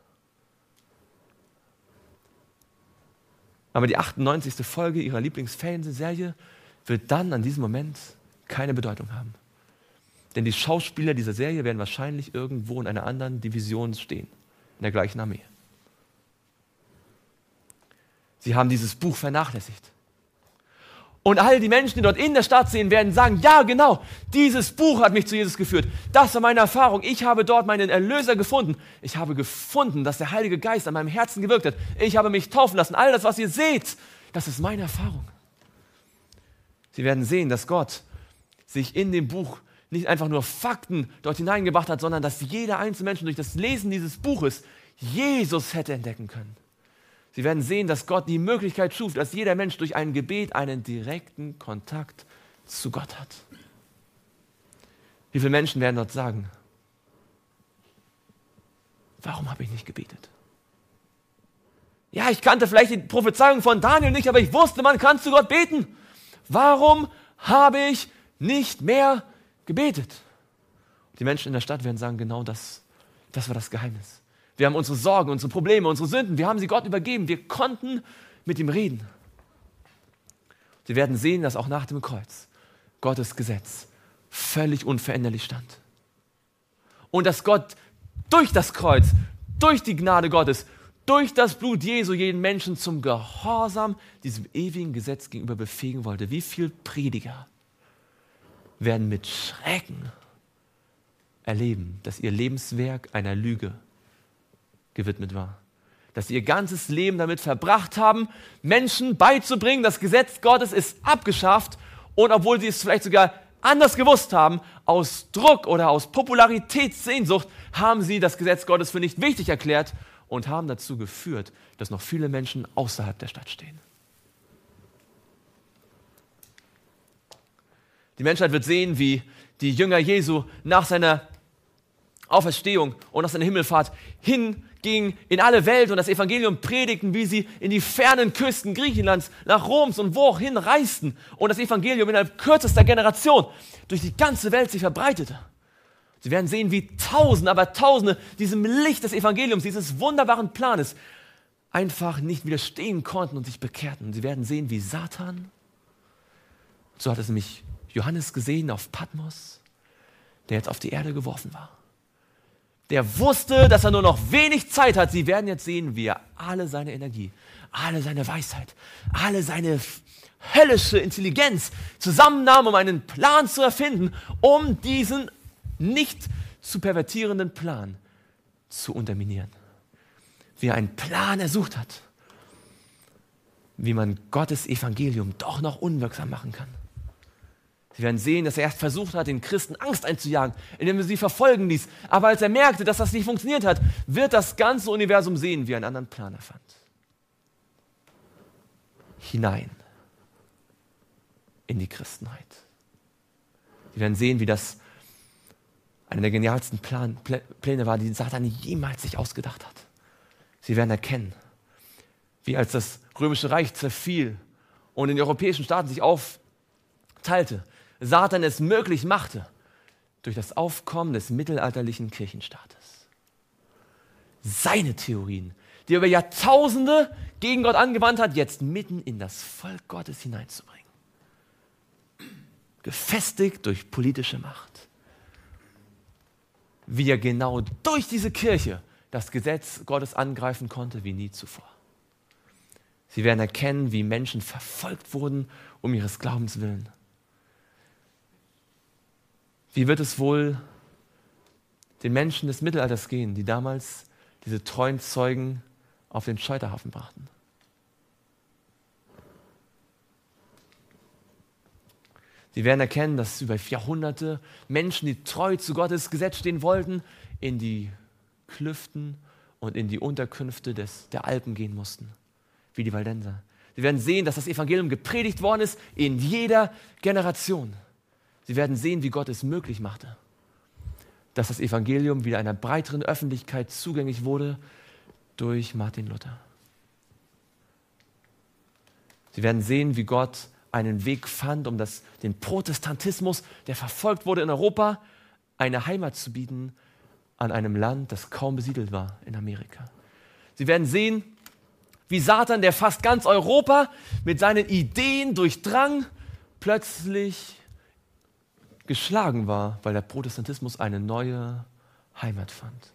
Aber die achtundneunzigste Folge ihrer Lieblingsfernsehserie wird dann an diesem Moment keine Bedeutung haben. Denn die Schauspieler dieser Serie werden wahrscheinlich irgendwo in einer anderen Division stehen, in der gleichen Armee. Sie haben dieses Buch vernachlässigt. Und all die Menschen, die dort in der Stadt sehen, werden sagen, ja genau, dieses Buch hat mich zu Jesus geführt. Das war meine Erfahrung. Ich habe dort meinen Erlöser gefunden. Ich habe gefunden, dass der Heilige Geist an meinem Herzen gewirkt hat. Ich habe mich taufen lassen. All das, was ihr seht, das ist meine Erfahrung. Sie werden sehen, dass Gott sich in dem Buch nicht einfach nur Fakten dort hineingebracht hat, sondern dass jeder einzelne Mensch durch das Lesen dieses Buches Jesus hätte entdecken können. Sie werden sehen, dass Gott die Möglichkeit schuf, dass jeder Mensch durch ein Gebet einen direkten Kontakt zu Gott hat. Wie viele Menschen werden dort sagen, warum habe ich nicht gebetet? Ja, ich kannte vielleicht die Prophezeiung von Daniel nicht, aber ich wusste, man kann zu Gott beten. Warum habe ich nicht mehr gebetet? Die Menschen in der Stadt werden sagen, genau das, das war das Geheimnis. Wir haben unsere Sorgen, unsere Probleme, unsere Sünden, wir haben sie Gott übergeben. Wir konnten mit ihm reden. Sie werden sehen, dass auch nach dem Kreuz Gottes Gesetz völlig unveränderlich stand. Und dass Gott durch das Kreuz, durch die Gnade Gottes, durch das Blut Jesu jeden Menschen zum Gehorsam diesem ewigen Gesetz gegenüber befähigen wollte. Wie viele Prediger werden mit Schrecken erleben, dass ihr Lebenswerk einer Lüge gewidmet war. Dass sie ihr ganzes Leben damit verbracht haben, Menschen beizubringen, das Gesetz Gottes ist abgeschafft, und obwohl sie es vielleicht sogar anders gewusst haben, aus Druck oder aus Popularitätssehnsucht, haben sie das Gesetz Gottes für nicht wichtig erklärt und haben dazu geführt, dass noch viele Menschen außerhalb der Stadt stehen. Die Menschheit wird sehen, wie die Jünger Jesu nach seiner Auferstehung und nach seiner Himmelfahrt hingingen in alle Welt und das Evangelium predigten, wie sie in die fernen Küsten Griechenlands, nach Roms und wo auch hin reisten und das Evangelium innerhalb kürzester Generation durch die ganze Welt sich verbreitete. Sie werden sehen, wie Tausende, aber Tausende diesem Licht des Evangeliums, dieses wunderbaren Planes einfach nicht widerstehen konnten und sich bekehrten. Sie werden sehen, wie Satan, so hat es nämlich Johannes gesehen auf Patmos, der jetzt auf die Erde geworfen war. Der wusste, dass er nur noch wenig Zeit hat. Sie werden jetzt sehen, wie er alle seine Energie, alle seine Weisheit, alle seine höllische Intelligenz zusammennahm, um einen Plan zu erfinden, um diesen nicht zu pervertierenden Plan zu unterminieren. Wie er einen Plan ersucht hat, wie man Gottes Evangelium doch noch unwirksam machen kann. Sie werden sehen, dass er erst versucht hat, den Christen Angst einzujagen, indem er sie verfolgen ließ. Aber als er merkte, dass das nicht funktioniert hat, wird das ganze Universum sehen, wie er einen anderen Plan erfand. Hinein in die Christenheit. Sie werden sehen, wie das einer der genialsten Plan, Pläne war, die Satan jemals sich ausgedacht hat. Sie werden erkennen, wie als das Römische Reich zerfiel und in die europäischen Staaten sich aufteilte, Satan es möglich machte, durch das Aufkommen des mittelalterlichen Kirchenstaates seine Theorien, die er über Jahrtausende gegen Gott angewandt hat, jetzt mitten in das Volk Gottes hineinzubringen. Gefestigt durch politische Macht. Wie er genau durch diese Kirche das Gesetz Gottes angreifen konnte wie nie zuvor. Sie werden erkennen, wie Menschen verfolgt wurden um ihres Glaubens willen. Wie wird es wohl den Menschen des Mittelalters gehen, die damals diese treuen Zeugen auf den Scheiterhaufen brachten? Sie werden erkennen, dass über Jahrhunderte Menschen, die treu zu Gottes Gesetz stehen wollten, in die Klüften und in die Unterkünfte des, der Alpen gehen mussten, wie die Waldenser. Sie werden sehen, dass das Evangelium gepredigt worden ist in jeder Generation. Sie werden sehen, wie Gott es möglich machte, dass das Evangelium wieder einer breiteren Öffentlichkeit zugänglich wurde durch Martin Luther. Sie werden sehen, wie Gott einen Weg fand, um das, den Protestantismus, der verfolgt wurde in Europa, eine Heimat zu bieten an einem Land, das kaum besiedelt war in Amerika. Sie werden sehen, wie Satan, der fast ganz Europa mit seinen Ideen durchdrang, plötzlich geschlagen war, weil der Protestantismus eine neue Heimat fand.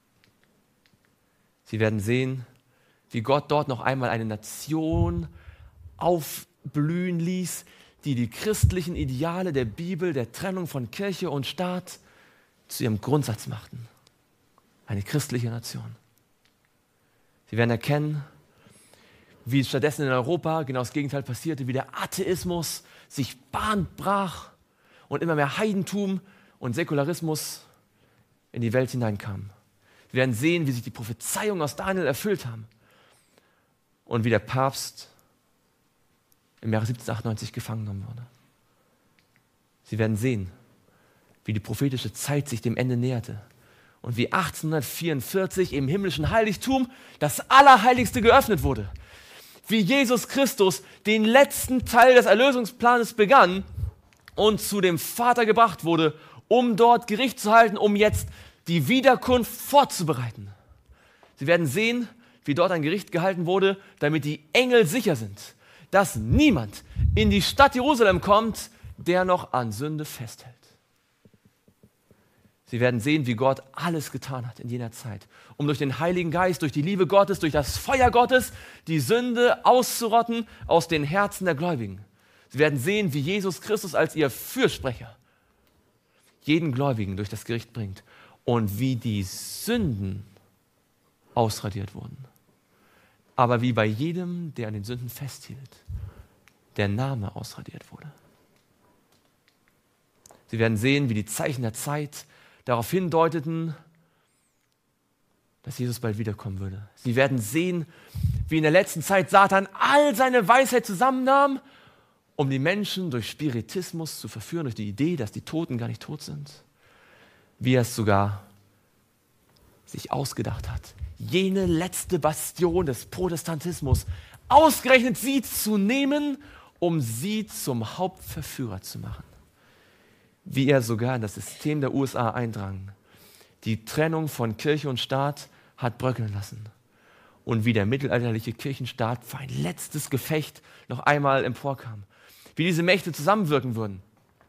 Sie werden sehen, wie Gott dort noch einmal eine Nation aufblühen ließ, die die christlichen Ideale der Bibel, der Trennung von Kirche und Staat zu ihrem Grundsatz machten. Eine christliche Nation. Sie werden erkennen, wie stattdessen in Europa genau das Gegenteil passierte, wie der Atheismus sich Bahn brach und immer mehr Heidentum und Säkularismus in die Welt hineinkamen. Wir werden sehen, wie sich die Prophezeiungen aus Daniel erfüllt haben und wie der Papst im Jahre siebzehnhundertachtundneunzig gefangen genommen wurde. Sie werden sehen, wie die prophetische Zeit sich dem Ende näherte und wie achtzehnhundertvierundvierzig im himmlischen Heiligtum das Allerheiligste geöffnet wurde. Wie Jesus Christus den letzten Teil des Erlösungsplanes begann und zu dem Vater gebracht wurde, um dort Gericht zu halten, um jetzt die Wiederkunft vorzubereiten. Sie werden sehen, wie dort ein Gericht gehalten wurde, damit die Engel sicher sind. dass niemand in die Stadt Jerusalem kommt, der noch an Sünde festhält. Sie werden sehen, wie Gott alles getan hat in jener Zeit, um durch den Heiligen Geist, durch die Liebe Gottes, durch das Feuer Gottes die Sünde auszurotten aus den Herzen der Gläubigen. Sie werden sehen, wie Jesus Christus als ihr Fürsprecher jeden Gläubigen durch das Gericht bringt und wie die Sünden ausradiert wurden. Aber wie bei jedem, der an den Sünden festhielt, der Name ausradiert wurde. Sie werden sehen, wie die Zeichen der Zeit darauf hindeuteten, dass Jesus bald wiederkommen würde. Sie werden sehen, wie in der letzten Zeit Satan all seine Weisheit zusammennahm, um die Menschen durch Spiritismus zu verführen, durch die Idee, dass die Toten gar nicht tot sind. Wie er es sogar sich ausgedacht hat, jene letzte Bastion des Protestantismus, ausgerechnet sie zu nehmen, um sie zum Hauptverführer zu machen. Wie er sogar in das System der U S A eindrang, die Trennung von Kirche und Staat hat bröckeln lassen und wie der mittelalterliche Kirchenstaat für ein letztes Gefecht noch einmal emporkam, wie diese Mächte zusammenwirken würden.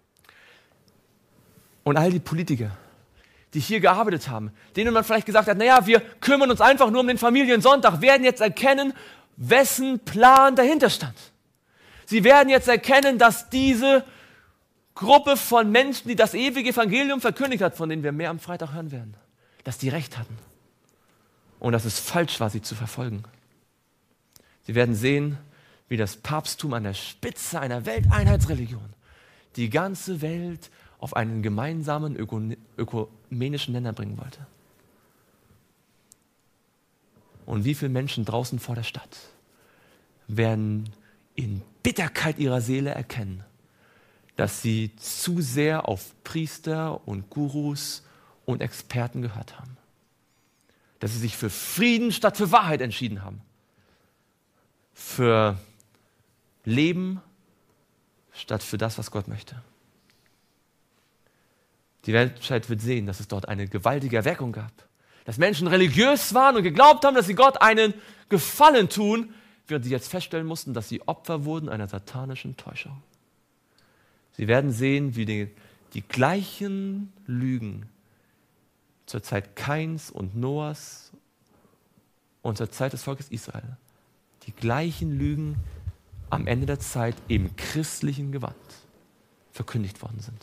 Und all die Politiker, die hier gearbeitet haben, denen man vielleicht gesagt hat, naja, wir kümmern uns einfach nur um den Familiensonntag, werden jetzt erkennen, wessen Plan dahinter stand. Sie werden jetzt erkennen, dass diese Gruppe von Menschen, die das ewige Evangelium verkündigt hat, von denen wir mehr am Freitag hören werden, dass die recht hatten und dass es falsch war, sie zu verfolgen. Sie werden sehen, wie das Papsttum an der Spitze einer Welteinheitsreligion die ganze Welt auf einen gemeinsamen öko- ökumenischen Nenner bringen wollte. Und wie viele Menschen draußen vor der Stadt werden in Bitterkeit ihrer Seele erkennen, dass sie zu sehr auf Priester und Gurus und Experten gehört haben. Dass sie sich für Frieden statt für Wahrheit entschieden haben. Für Leben statt für das, was Gott möchte. Die Menschheit wird sehen, dass es dort eine gewaltige Erweckung gab. Dass Menschen religiös waren und geglaubt haben, dass sie Gott einen Gefallen tun, während sie jetzt feststellen mussten, dass sie Opfer wurden einer satanischen Täuschung. Sie werden sehen, wie die, die gleichen Lügen zur Zeit Kains und Noahs und zur Zeit des Volkes Israel, die gleichen Lügen am Ende der Zeit im christlichen Gewand verkündigt worden sind.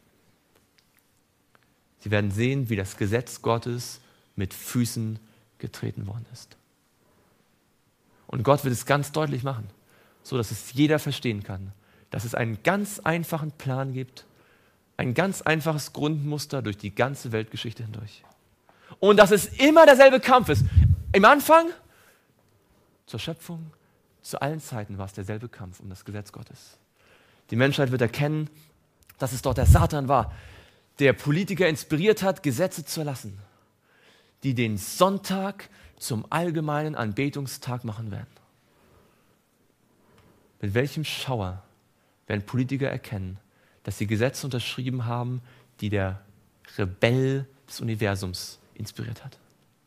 Sie werden sehen, wie das Gesetz Gottes mit Füßen getreten worden ist. Und Gott wird es ganz deutlich machen, so dass es jeder verstehen kann, dass es einen ganz einfachen Plan gibt, ein ganz einfaches Grundmuster durch die ganze Weltgeschichte hindurch. Und dass es immer derselbe Kampf ist. Im Anfang, zur Schöpfung, zu allen Zeiten war es derselbe Kampf um das Gesetz Gottes. Die Menschheit wird erkennen, dass es dort der Satan war, der Politiker inspiriert hat, Gesetze zu erlassen, die den Sonntag zum allgemeinen Anbetungstag machen werden. Mit welchem Schauer werden Politiker erkennen, dass sie Gesetze unterschrieben haben, die der Rebell des Universums inspiriert hat.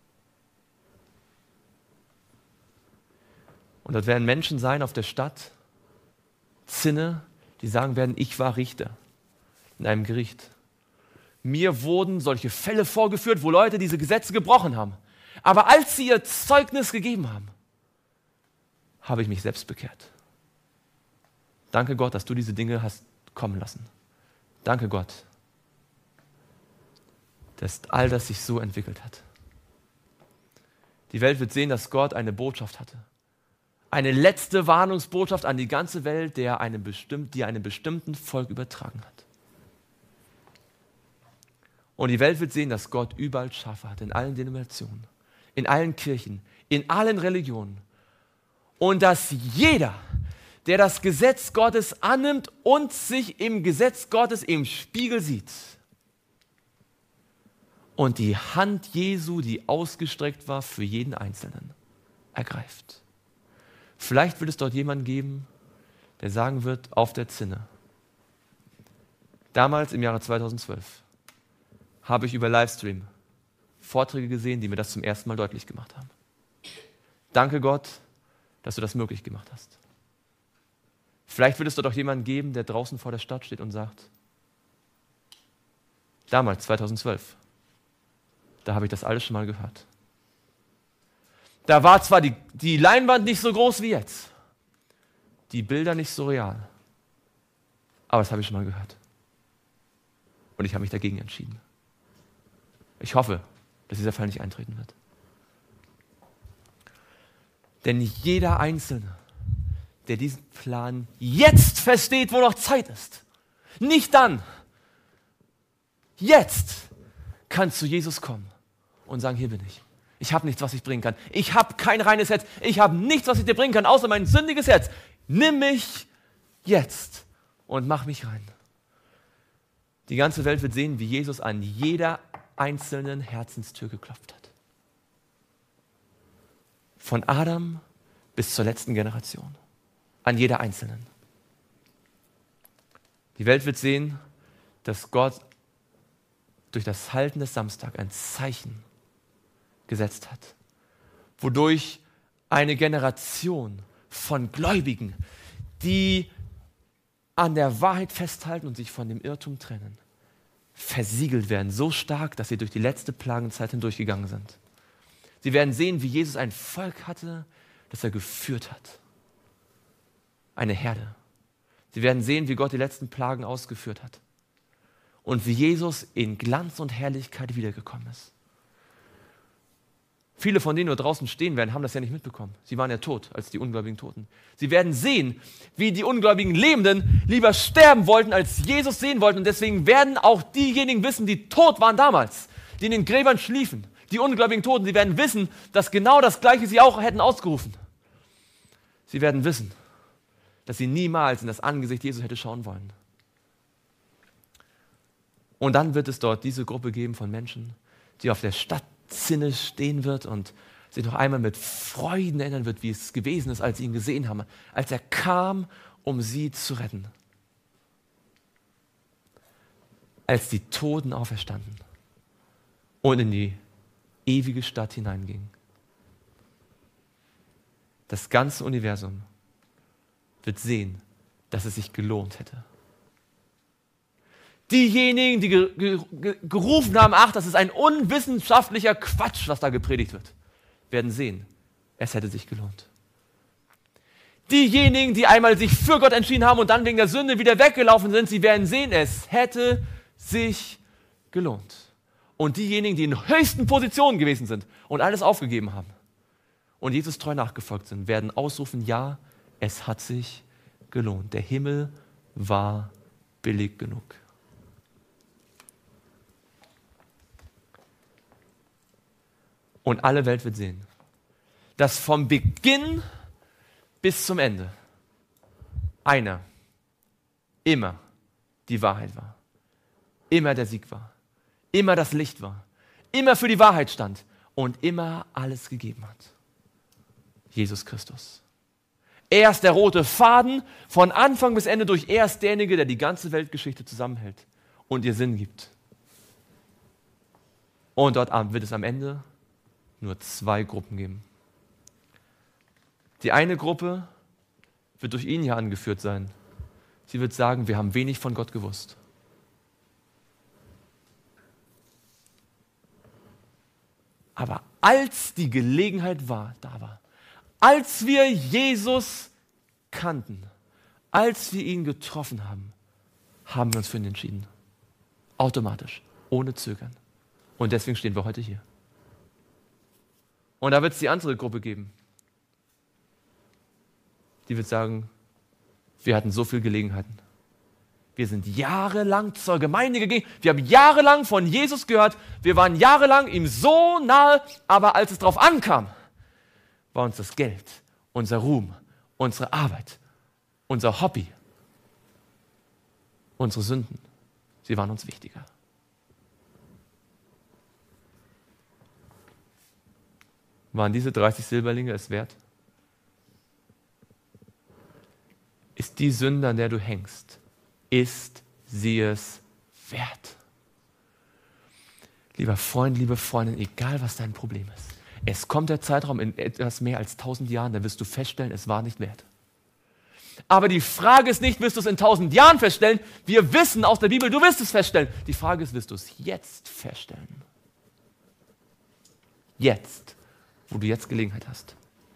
Und dort werden Menschen sein auf der Stadt, Zinne, die sagen werden, ich war Richter in einem Gericht. Mir wurden solche Fälle vorgeführt, wo Leute diese Gesetze gebrochen haben. Aber als sie ihr Zeugnis gegeben haben, habe ich mich selbst bekehrt. Danke Gott, dass du diese Dinge hast kommen lassen. Danke Gott, dass all das sich so entwickelt hat. Die Welt wird sehen, dass Gott eine Botschaft hatte. Eine letzte Warnungsbotschaft an die ganze Welt, der eine bestimmt, die einem bestimmten Volk übertragen hat. Und die Welt wird sehen, dass Gott überall Schafe hat, in allen Denominationen, in allen Kirchen, in allen Religionen. Und dass jeder, der das Gesetz Gottes annimmt und sich im Gesetz Gottes im Spiegel sieht und die Hand Jesu, die ausgestreckt war für jeden Einzelnen, ergreift. Vielleicht wird es dort jemanden geben, der sagen wird, auf der Zinne. Damals im Jahre zweitausendzwölf habe ich über Livestream Vorträge gesehen, die mir das zum ersten Mal deutlich gemacht haben. Danke Gott, dass du das möglich gemacht hast. Vielleicht wird es dort auch jemanden geben, der draußen vor der Stadt steht und sagt, damals, zweitausendzwölf, da habe ich das alles schon mal gehört. Da war zwar die, die Leinwand nicht so groß wie jetzt, die Bilder nicht so real, aber das habe ich schon mal gehört. Und ich habe mich dagegen entschieden. Ich hoffe, dass dieser Fall nicht eintreten wird. Denn jeder Einzelne, der diesen Plan jetzt versteht, wo noch Zeit ist, nicht dann, jetzt kann zu Jesus kommen und sagen, hier bin ich. Ich habe nichts, was ich bringen kann. Ich habe kein reines Herz. Ich habe nichts, was ich dir bringen kann, außer mein sündiges Herz. Nimm mich jetzt und mach mich rein. Die ganze Welt wird sehen, wie Jesus an jeder einzelnen Herzenstür geklopft hat. Von Adam bis zur letzten Generation. An jeder einzelnen. Die Welt wird sehen, dass Gott durch das Halten des Samstags ein Zeichen gesetzt hat, wodurch eine Generation von Gläubigen, die an der Wahrheit festhalten und sich von dem Irrtum trennen, versiegelt werden, so stark, dass sie durch die letzte Plagenzeit hindurchgegangen sind. Sie werden sehen, wie Jesus ein Volk hatte, das er geführt hat. Eine Herde. Sie werden sehen, wie Gott die letzten Plagen ausgeführt hat. Und wie Jesus in Glanz und Herrlichkeit wiedergekommen ist. Viele von denen, die draußen stehen werden, haben das ja nicht mitbekommen. Sie waren ja tot, als die ungläubigen Toten. Sie werden sehen, wie die ungläubigen Lebenden lieber sterben wollten, als Jesus sehen wollten. Und deswegen werden auch diejenigen wissen, die tot waren damals, die in den Gräbern schliefen, die ungläubigen Toten, sie werden wissen, dass genau das Gleiche sie auch hätten ausgerufen. Sie werden wissen, dass sie niemals in das Angesicht Jesus hätte schauen wollen. Und dann wird es dort diese Gruppe geben von Menschen, die auf der Stadtzinne stehen wird und sich noch einmal mit Freuden erinnern wird, wie es gewesen ist, als sie ihn gesehen haben, als er kam, um sie zu retten. Als die Toten auferstanden und in die ewige Stadt hineingingen. Das ganze Universum wird sehen, dass es sich gelohnt hätte. Diejenigen, die ge- ge- gerufen haben, ach, das ist ein unwissenschaftlicher Quatsch, was da gepredigt wird, werden sehen, es hätte sich gelohnt. Diejenigen, die einmal sich für Gott entschieden haben und dann wegen der Sünde wieder weggelaufen sind, sie werden sehen, es hätte sich gelohnt. Und diejenigen, die in höchsten Positionen gewesen sind und alles aufgegeben haben und Jesus treu nachgefolgt sind, werden ausrufen, ja, es hat sich gelohnt. Der Himmel war billig genug. Und alle Welt wird sehen, dass vom Beginn bis zum Ende einer immer die Wahrheit war, immer der Sieg war, immer das Licht war, immer für die Wahrheit stand und immer alles gegeben hat. Jesus Christus. Er ist der rote Faden von Anfang bis Ende durch. Er ist derjenige, der die ganze Weltgeschichte zusammenhält und ihr Sinn gibt. Und dort wird es am Ende nur zwei Gruppen geben. Die eine Gruppe wird durch ihn hier angeführt sein. Sie wird sagen, wir haben wenig von Gott gewusst. Aber als die Gelegenheit war, da war, als wir Jesus kannten, als wir ihn getroffen haben, haben wir uns für ihn entschieden. Automatisch, ohne Zögern. Und deswegen stehen wir heute hier. Und da wird es die andere Gruppe geben. Die wird sagen, wir hatten so viele Gelegenheiten. Wir sind jahrelang zur Gemeinde gegangen. Wir haben jahrelang von Jesus gehört. Wir waren jahrelang ihm so nahe. Aber als es darauf ankam, war uns das Geld, unser Ruhm, unsere Arbeit, unser Hobby, unsere Sünden, sie waren uns wichtiger. Waren diese dreißig Silberlinge es wert? Ist die Sünde, an der du hängst, ist sie es wert? Lieber Freund, liebe Freundin, egal was dein Problem ist, es kommt der Zeitraum in etwas mehr als tausend Jahren, da wirst du feststellen, es war nicht wert. Aber die Frage ist nicht, wirst du es in tausend Jahren feststellen? Wir wissen aus der Bibel, du wirst es feststellen. Die Frage ist, wirst du es jetzt feststellen? Jetzt, wo du jetzt Gelegenheit hast.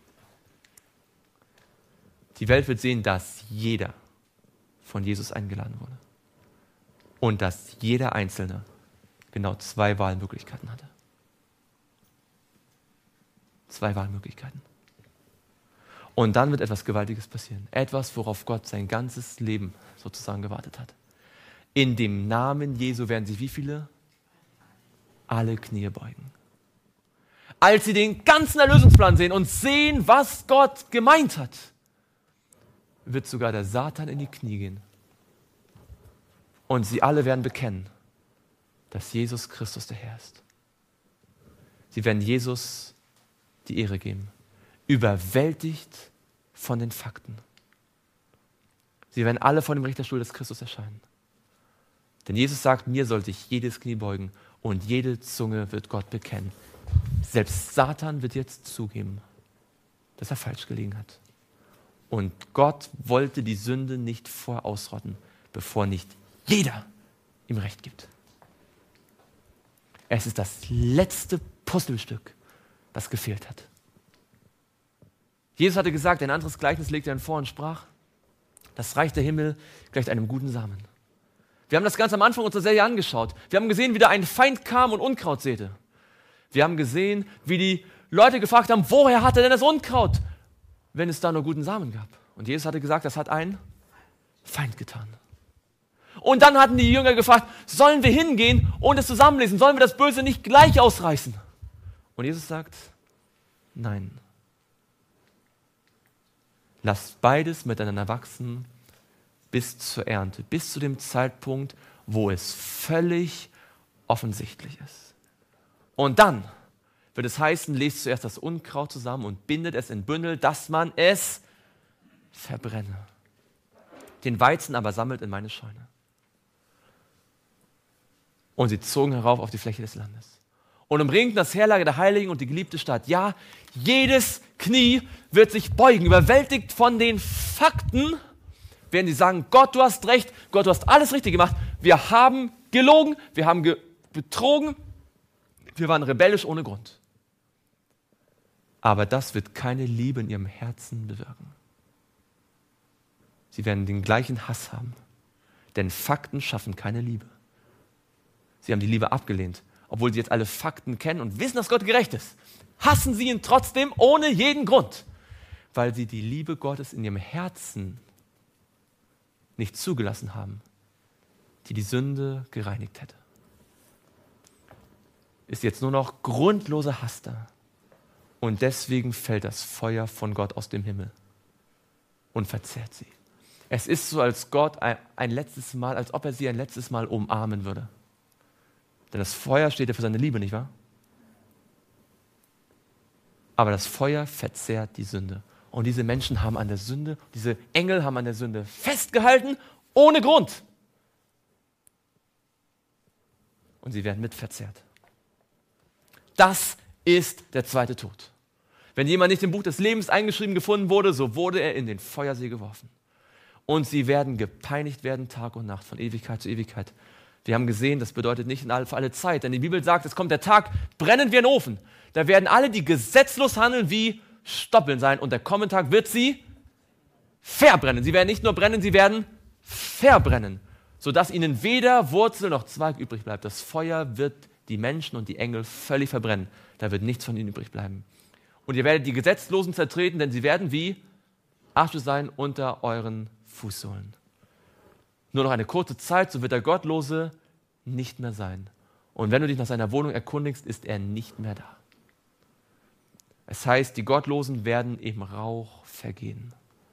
Die Welt wird sehen, dass jeder von Jesus eingeladen wurde. Und dass jeder Einzelne genau zwei Wahlmöglichkeiten hatte. Zwei Wahlmöglichkeiten. Und dann wird etwas Gewaltiges passieren. Etwas, worauf Gott sein ganzes Leben sozusagen gewartet hat. In dem Namen Jesu werden sich wie viele? Alle Knie beugen. Als sie den ganzen Erlösungsplan sehen und sehen, was Gott gemeint hat, wird sogar der Satan in die Knie gehen. Und sie alle werden bekennen, dass Jesus Christus der Herr ist. Sie werden Jesus die Ehre geben, überwältigt von den Fakten. Sie werden alle vor dem Richterstuhl des Christus erscheinen. Denn Jesus sagt, mir soll sich jedes Knie beugen und jede Zunge wird Gott bekennen. Selbst Satan wird jetzt zugeben, dass er falsch gelegen hat. Und Gott wollte die Sünde nicht vorher ausrotten, bevor nicht jeder ihm Recht gibt. Es ist das letzte Puzzlestück, das gefehlt hat. Jesus hatte gesagt, ein anderes Gleichnis legte er vor und sprach, das Reich der Himmel gleicht einem guten Samen. Wir haben das ganz am Anfang unserer Serie angeschaut. Wir haben gesehen, wie da ein Feind kam und Unkraut säte. Wir haben gesehen, wie die Leute gefragt haben, woher hat er denn das Unkraut, wenn es da nur guten Samen gab? Und Jesus hatte gesagt, das hat ein Feind getan. Und dann hatten die Jünger gefragt, sollen wir hingehen und es zusammenlesen? Sollen wir das Böse nicht gleich ausreißen? Und Jesus sagt, nein. Lasst beides miteinander wachsen bis zur Ernte, bis zu dem Zeitpunkt, wo es völlig offensichtlich ist. Und dann wird es heißen, lest zuerst das Unkraut zusammen und bindet es in Bündel, dass man es verbrenne. Den Weizen aber sammelt in meine Scheune. Und sie zogen herauf auf die Fläche des Landes und umringten das Heerlager der Heiligen und die geliebte Stadt. Ja, jedes Knie wird sich beugen, überwältigt von den Fakten, werden sie sagen, Gott, du hast recht, Gott, du hast alles richtig gemacht. Wir haben gelogen, wir haben ge- betrogen, wir waren rebellisch ohne Grund. Aber das wird keine Liebe in ihrem Herzen bewirken. Sie werden den gleichen Hass haben, denn Fakten schaffen keine Liebe. Sie haben die Liebe abgelehnt, obwohl sie jetzt alle Fakten kennen und wissen, dass Gott gerecht ist. Hassen sie ihn trotzdem ohne jeden Grund, weil sie die Liebe Gottes in ihrem Herzen nicht zugelassen haben, die die Sünde gereinigt hätte. Ist jetzt nur noch grundloser Hass da. Und deswegen fällt das Feuer von Gott aus dem Himmel und verzehrt sie. Es ist so, als Gott ein, ein letztes Mal, als ob er sie ein letztes Mal umarmen würde. Denn das Feuer steht ja für seine Liebe, nicht wahr? Aber das Feuer verzehrt die Sünde. Und diese Menschen haben an der Sünde, diese Engel haben an der Sünde festgehalten, ohne Grund. Und sie werden mit verzehrt. Das ist der zweite Tod. Wenn jemand nicht im Buch des Lebens eingeschrieben gefunden wurde, so wurde er in den Feuersee geworfen. Und sie werden gepeinigt werden Tag und Nacht, von Ewigkeit zu Ewigkeit. Wir haben gesehen, das bedeutet nicht in alle, für alle Zeit, denn die Bibel sagt, es kommt der Tag, brennen wie ein Ofen. Da werden alle, die gesetzlos handeln, wie Stoppeln sein und der kommende Tag wird sie verbrennen. Sie werden nicht nur brennen, sie werden verbrennen, sodass ihnen weder Wurzel noch Zweig übrig bleibt. Das Feuer wird die Menschen und die Engel völlig verbrennen. Da wird nichts von ihnen übrig bleiben. Und ihr werdet die Gesetzlosen zertreten, denn sie werden wie Asche sein unter euren Fußsohlen. Nur noch eine kurze Zeit, so wird der Gottlose nicht mehr sein. Und wenn du dich nach seiner Wohnung erkundigst, ist er nicht mehr da. Es heißt, die Gottlosen werden im Rauch vergehen.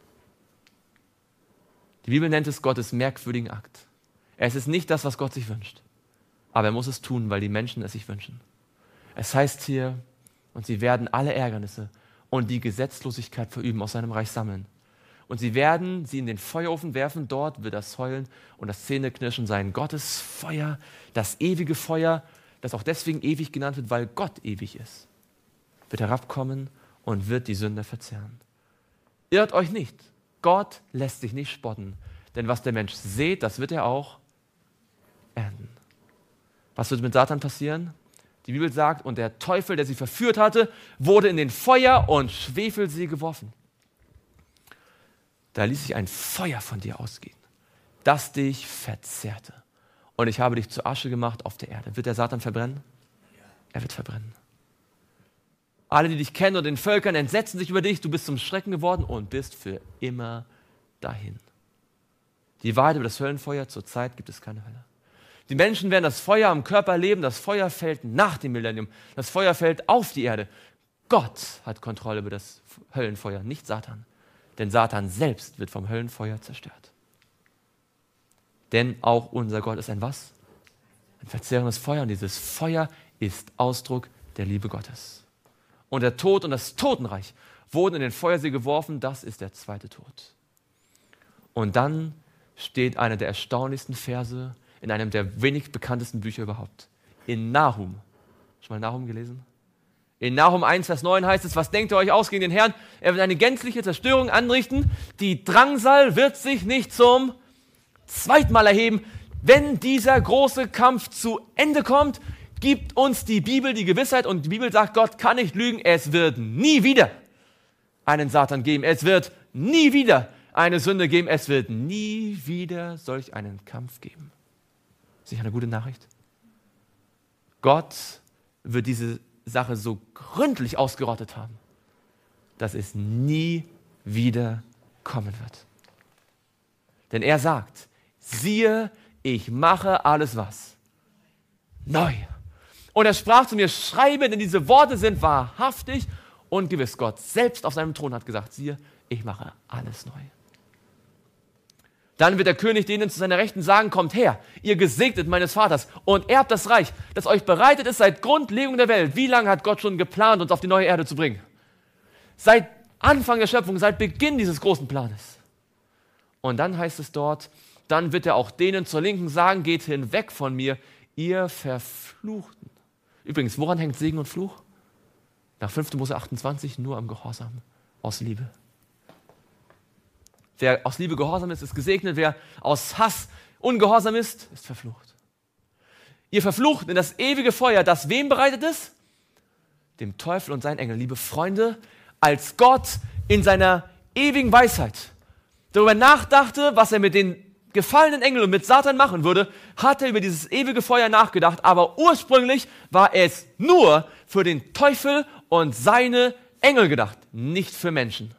Die Bibel nennt es Gottes merkwürdigen Akt. Es ist nicht das, was Gott sich wünscht. Aber er muss es tun, weil die Menschen es sich wünschen. Es heißt hier, und sie werden alle Ärgernisse und die Gesetzlosigkeit verüben, aus seinem Reich sammeln. Und sie werden sie in den Feuerofen werfen, dort wird das Heulen und das Zähneknirschen sein. Gottes Feuer, das ewige Feuer, das auch deswegen ewig genannt wird, weil Gott ewig ist, wird herabkommen und wird die Sünder verzehren. Irrt euch nicht, Gott lässt sich nicht spotten, denn was der Mensch sät, das wird er auch ernten. Was wird mit Satan passieren? Die Bibel sagt, und der Teufel, der sie verführt hatte, wurde in den Feuer- und Schwefelsee geworfen. Da ließ sich ein Feuer von dir ausgehen, das dich verzehrte. Und ich habe dich zu Asche gemacht auf der Erde. Wird der Satan verbrennen? Er wird verbrennen. Alle, die dich kennen und den Völkern entsetzen sich über dich. Du bist zum Schrecken geworden und bist für immer dahin. Die Wahrheit über das Höllenfeuer, zur Zeit gibt es keine Hölle. Die Menschen werden das Feuer am Körper erleben. Das Feuer fällt nach dem Millennium. Das Feuer fällt auf die Erde. Gott hat Kontrolle über das Höllenfeuer, nicht Satan. Denn Satan selbst wird vom Höllenfeuer zerstört. Denn auch unser Gott ist ein was? Ein verzehrendes Feuer. Und dieses Feuer ist Ausdruck der Liebe Gottes. Und der Tod und das Totenreich wurden in den Feuersee geworfen. Das ist der zweite Tod. Und dann steht einer der erstaunlichsten Verse in einem der wenig bekanntesten Bücher überhaupt. In Nahum. Schon mal Nahum gelesen? In Nahum eins, Vers neun heißt es, was denkt ihr euch aus gegen den Herrn? Er wird eine gänzliche Zerstörung anrichten. Die Drangsal wird sich nicht zum zweiten Mal erheben. Wenn dieser große Kampf zu Ende kommt, gibt uns die Bibel die Gewissheit, und die Bibel sagt, Gott kann nicht lügen, es wird nie wieder einen Satan geben. Es wird nie wieder eine Sünde geben. Es wird nie wieder solch einen Kampf geben. Ist nicht eine gute Nachricht? Gott wird diese Sache so gründlich ausgerottet haben, dass es nie wieder kommen wird. Denn er sagt, siehe, ich mache alles was? Neu. Und er sprach zu mir, schreibe, denn diese Worte sind wahrhaftig und gewiss. Gott selbst auf seinem Thron hat gesagt, siehe, ich mache alles neu. Dann wird der König denen zu seiner Rechten sagen, kommt her, ihr Gesegnet meines Vaters, und erbt das Reich, das euch bereitet ist seit Grundlegung der Welt. Wie lange hat Gott schon geplant, uns auf die neue Erde zu bringen? Seit Anfang der Schöpfung, seit Beginn dieses großen Planes. Und dann heißt es dort, dann wird er auch denen zur Linken sagen, geht hinweg von mir, ihr Verfluchten. Übrigens, woran hängt Segen und Fluch? Nach fünfter Mose achtundzwanzig, nur am Gehorsam, aus Liebe. Wer aus Liebe gehorsam ist, ist gesegnet. Wer aus Hass ungehorsam ist, ist verflucht. Ihr verflucht in das ewige Feuer, das wem bereitet ist? Dem Teufel und seinen Engeln. Liebe Freunde, als Gott in seiner ewigen Weisheit darüber nachdachte, was er mit den gefallenen Engeln und mit Satan machen würde, hat er über dieses ewige Feuer nachgedacht. Aber ursprünglich war es nur für den Teufel und seine Engel gedacht, nicht für Menschen.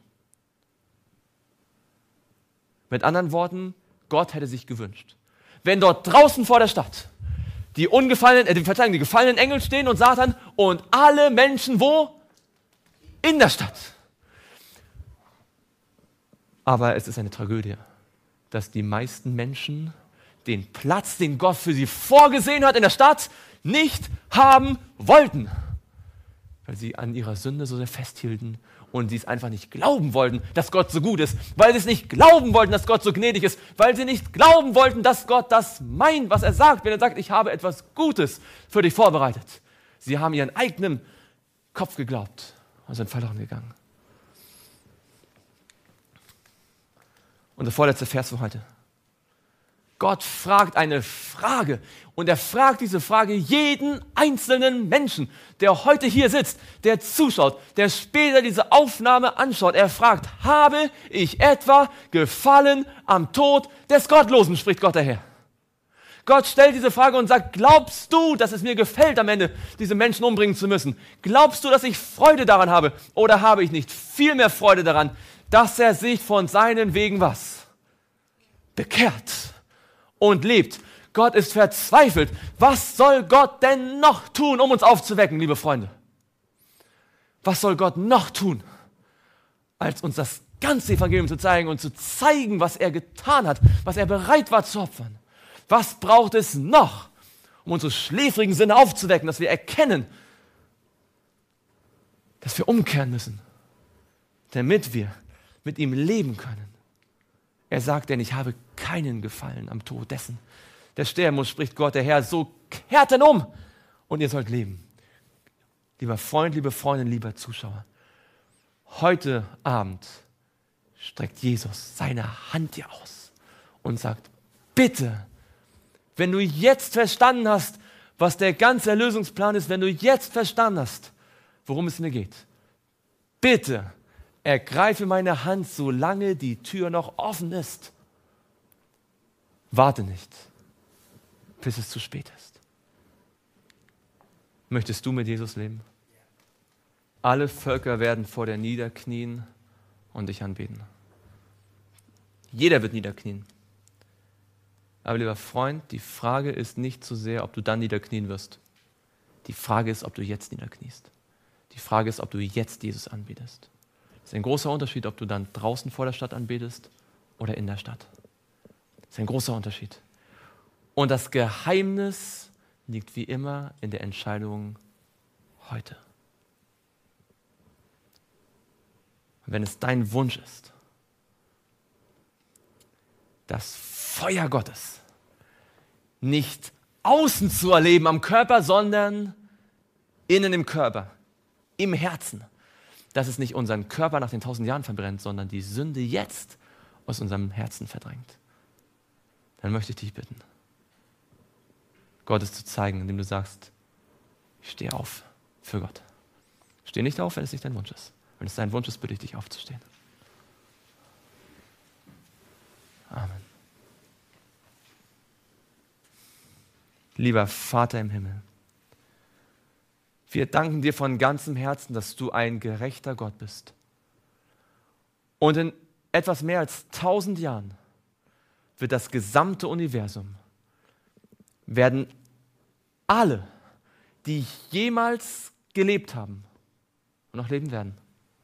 Mit anderen Worten, Gott hätte sich gewünscht, wenn dort draußen vor der Stadt die ungefallenen, äh, die, Verzeihung, die gefallenen Engel stehen und Satan und alle Menschen wo? In der Stadt. Aber es ist eine Tragödie, dass die meisten Menschen den Platz, den Gott für sie vorgesehen hat in der Stadt, nicht haben wollten, weil sie an ihrer Sünde so sehr festhielten und sie es einfach nicht glauben wollten, dass Gott so gut ist, weil sie es nicht glauben wollten, dass Gott so gnädig ist, weil sie nicht glauben wollten, dass Gott das meint, was er sagt, wenn er sagt, ich habe etwas Gutes für dich vorbereitet. Sie haben ihren eigenen Kopf geglaubt und sind verloren gegangen. Und der vorletzte Vers für heute. Gott fragt eine Frage und er fragt diese Frage jeden einzelnen Menschen, der heute hier sitzt, der zuschaut, der später diese Aufnahme anschaut. Er fragt, habe ich etwa Gefallen am Tod des Gottlosen, spricht Gott daher. Gott stellt diese Frage und sagt, glaubst du, dass es mir gefällt, am Ende diese Menschen umbringen zu müssen? Glaubst du, dass ich Freude daran habe? Oder habe ich nicht viel mehr Freude daran, dass er sich von seinen Wegen was? Bekehrt und lebt. Gott ist verzweifelt. Was soll Gott denn noch tun, um uns aufzuwecken, liebe Freunde? Was soll Gott noch tun, als uns das ganze Evangelium zu zeigen und zu zeigen, was er getan hat, was er bereit war zu opfern? Was braucht es noch, um unsere schläfrigen Sinne aufzuwecken, dass wir erkennen, dass wir umkehren müssen, damit wir mit ihm leben können? Er sagt denn, ich habe keinen Gefallen am Tod dessen, der sterben muss, spricht Gott, der Herr, so kehrt denn um und ihr sollt leben. Lieber Freund, liebe Freundin, lieber Zuschauer, heute Abend streckt Jesus seine Hand dir aus und sagt, bitte, wenn du jetzt verstanden hast, was der ganze Erlösungsplan ist, wenn du jetzt verstanden hast, worum es mir geht, bitte ergreife meine Hand, solange die Tür noch offen ist. Warte nicht, bis es zu spät ist. Möchtest du mit Jesus leben? Alle Völker werden vor dir niederknien und dich anbeten. Jeder wird niederknien. Aber lieber Freund, die Frage ist nicht so sehr, ob du dann niederknien wirst. Die Frage ist, ob du jetzt niederkniest. Die Frage ist, ob du jetzt Jesus anbetest. Das ist ein großer Unterschied, ob du dann draußen vor der Stadt anbetest oder in der Stadt. Das ist ein großer Unterschied. Und das Geheimnis liegt wie immer in der Entscheidung heute. Und wenn es dein Wunsch ist, das Feuer Gottes nicht außen zu erleben am Körper, sondern innen im Körper, im Herzen, dass es nicht unseren Körper nach den tausend Jahren verbrennt, sondern die Sünde jetzt aus unserem Herzen verdrängt, dann möchte ich dich bitten, Gottes zu zeigen, indem du sagst, ich stehe auf für Gott. Steh nicht auf, wenn es nicht dein Wunsch ist. Wenn es dein Wunsch ist, bitte ich dich aufzustehen. Amen. Lieber Vater im Himmel, wir danken dir von ganzem Herzen, dass du ein gerechter Gott bist. Und in etwas mehr als tausend Jahren wird das gesamte Universum, werden alle, die jemals gelebt haben und noch leben werden,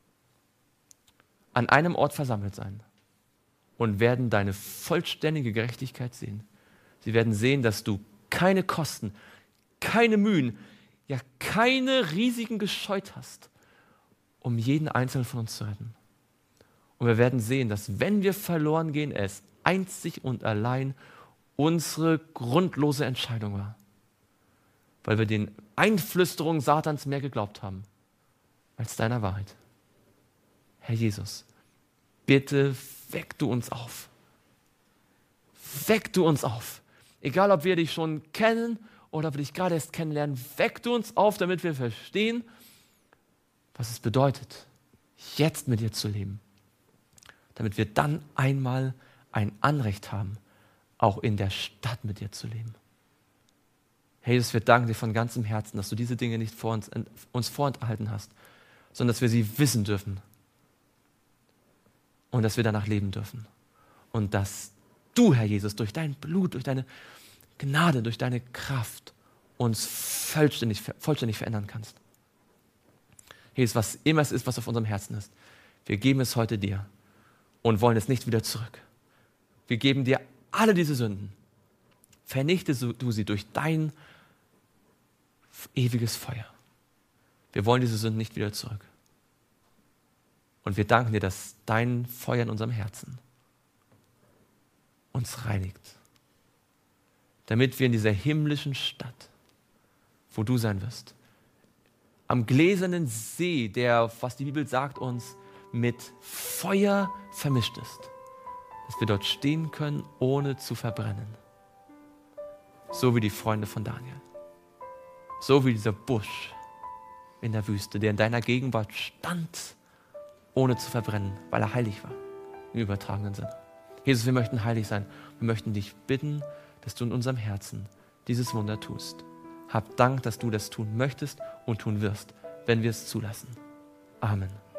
an einem Ort versammelt sein und werden deine vollständige Gerechtigkeit sehen. Sie werden sehen, dass du keine Kosten, keine Mühen, ja keine Risiken gescheut hast, um jeden Einzelnen von uns zu retten. Und wir werden sehen, dass wenn wir verloren gehen, es einzig und allein unsere grundlose Entscheidung war, weil wir den Einflüsterungen Satans mehr geglaubt haben als deiner Wahrheit. Herr Jesus, bitte weck du uns auf. Weck du uns auf. Egal, ob wir dich schon kennen oder ob wir dich gerade erst kennenlernen, weck du uns auf, damit wir verstehen, was es bedeutet, jetzt mit dir zu leben. Damit wir dann einmal ein Anrecht haben, auch in der Stadt mit dir zu leben. Herr Jesus, wir danken dir von ganzem Herzen, dass du diese Dinge nicht vor uns, uns vorenthalten hast, sondern dass wir sie wissen dürfen und dass wir danach leben dürfen. Und dass du, Herr Jesus, durch dein Blut, durch deine Gnade, durch deine Kraft uns vollständig, vollständig verändern kannst. Jesus, was immer es ist, was auf unserem Herzen ist, wir geben es heute dir und wollen es nicht wieder zurück. Wir geben dir alle diese Sünden. Vernichte du sie durch dein ewiges Feuer. Wir wollen diese Sünden nicht wieder zurück. Und wir danken dir, dass dein Feuer in unserem Herzen uns reinigt. Damit wir in dieser himmlischen Stadt, wo du sein wirst, am gläsernen See, der, was die Bibel sagt uns, mit Feuer vermischt ist, dass wir dort stehen können, ohne zu verbrennen. So wie die Freunde von Daniel. So wie dieser Busch in der Wüste, der in deiner Gegenwart stand, ohne zu verbrennen, weil er heilig war, im übertragenen Sinne. Jesus, wir möchten heilig sein. Wir möchten dich bitten, dass du in unserem Herzen dieses Wunder tust. Hab Dank, dass du das tun möchtest und tun wirst, wenn wir es zulassen. Amen.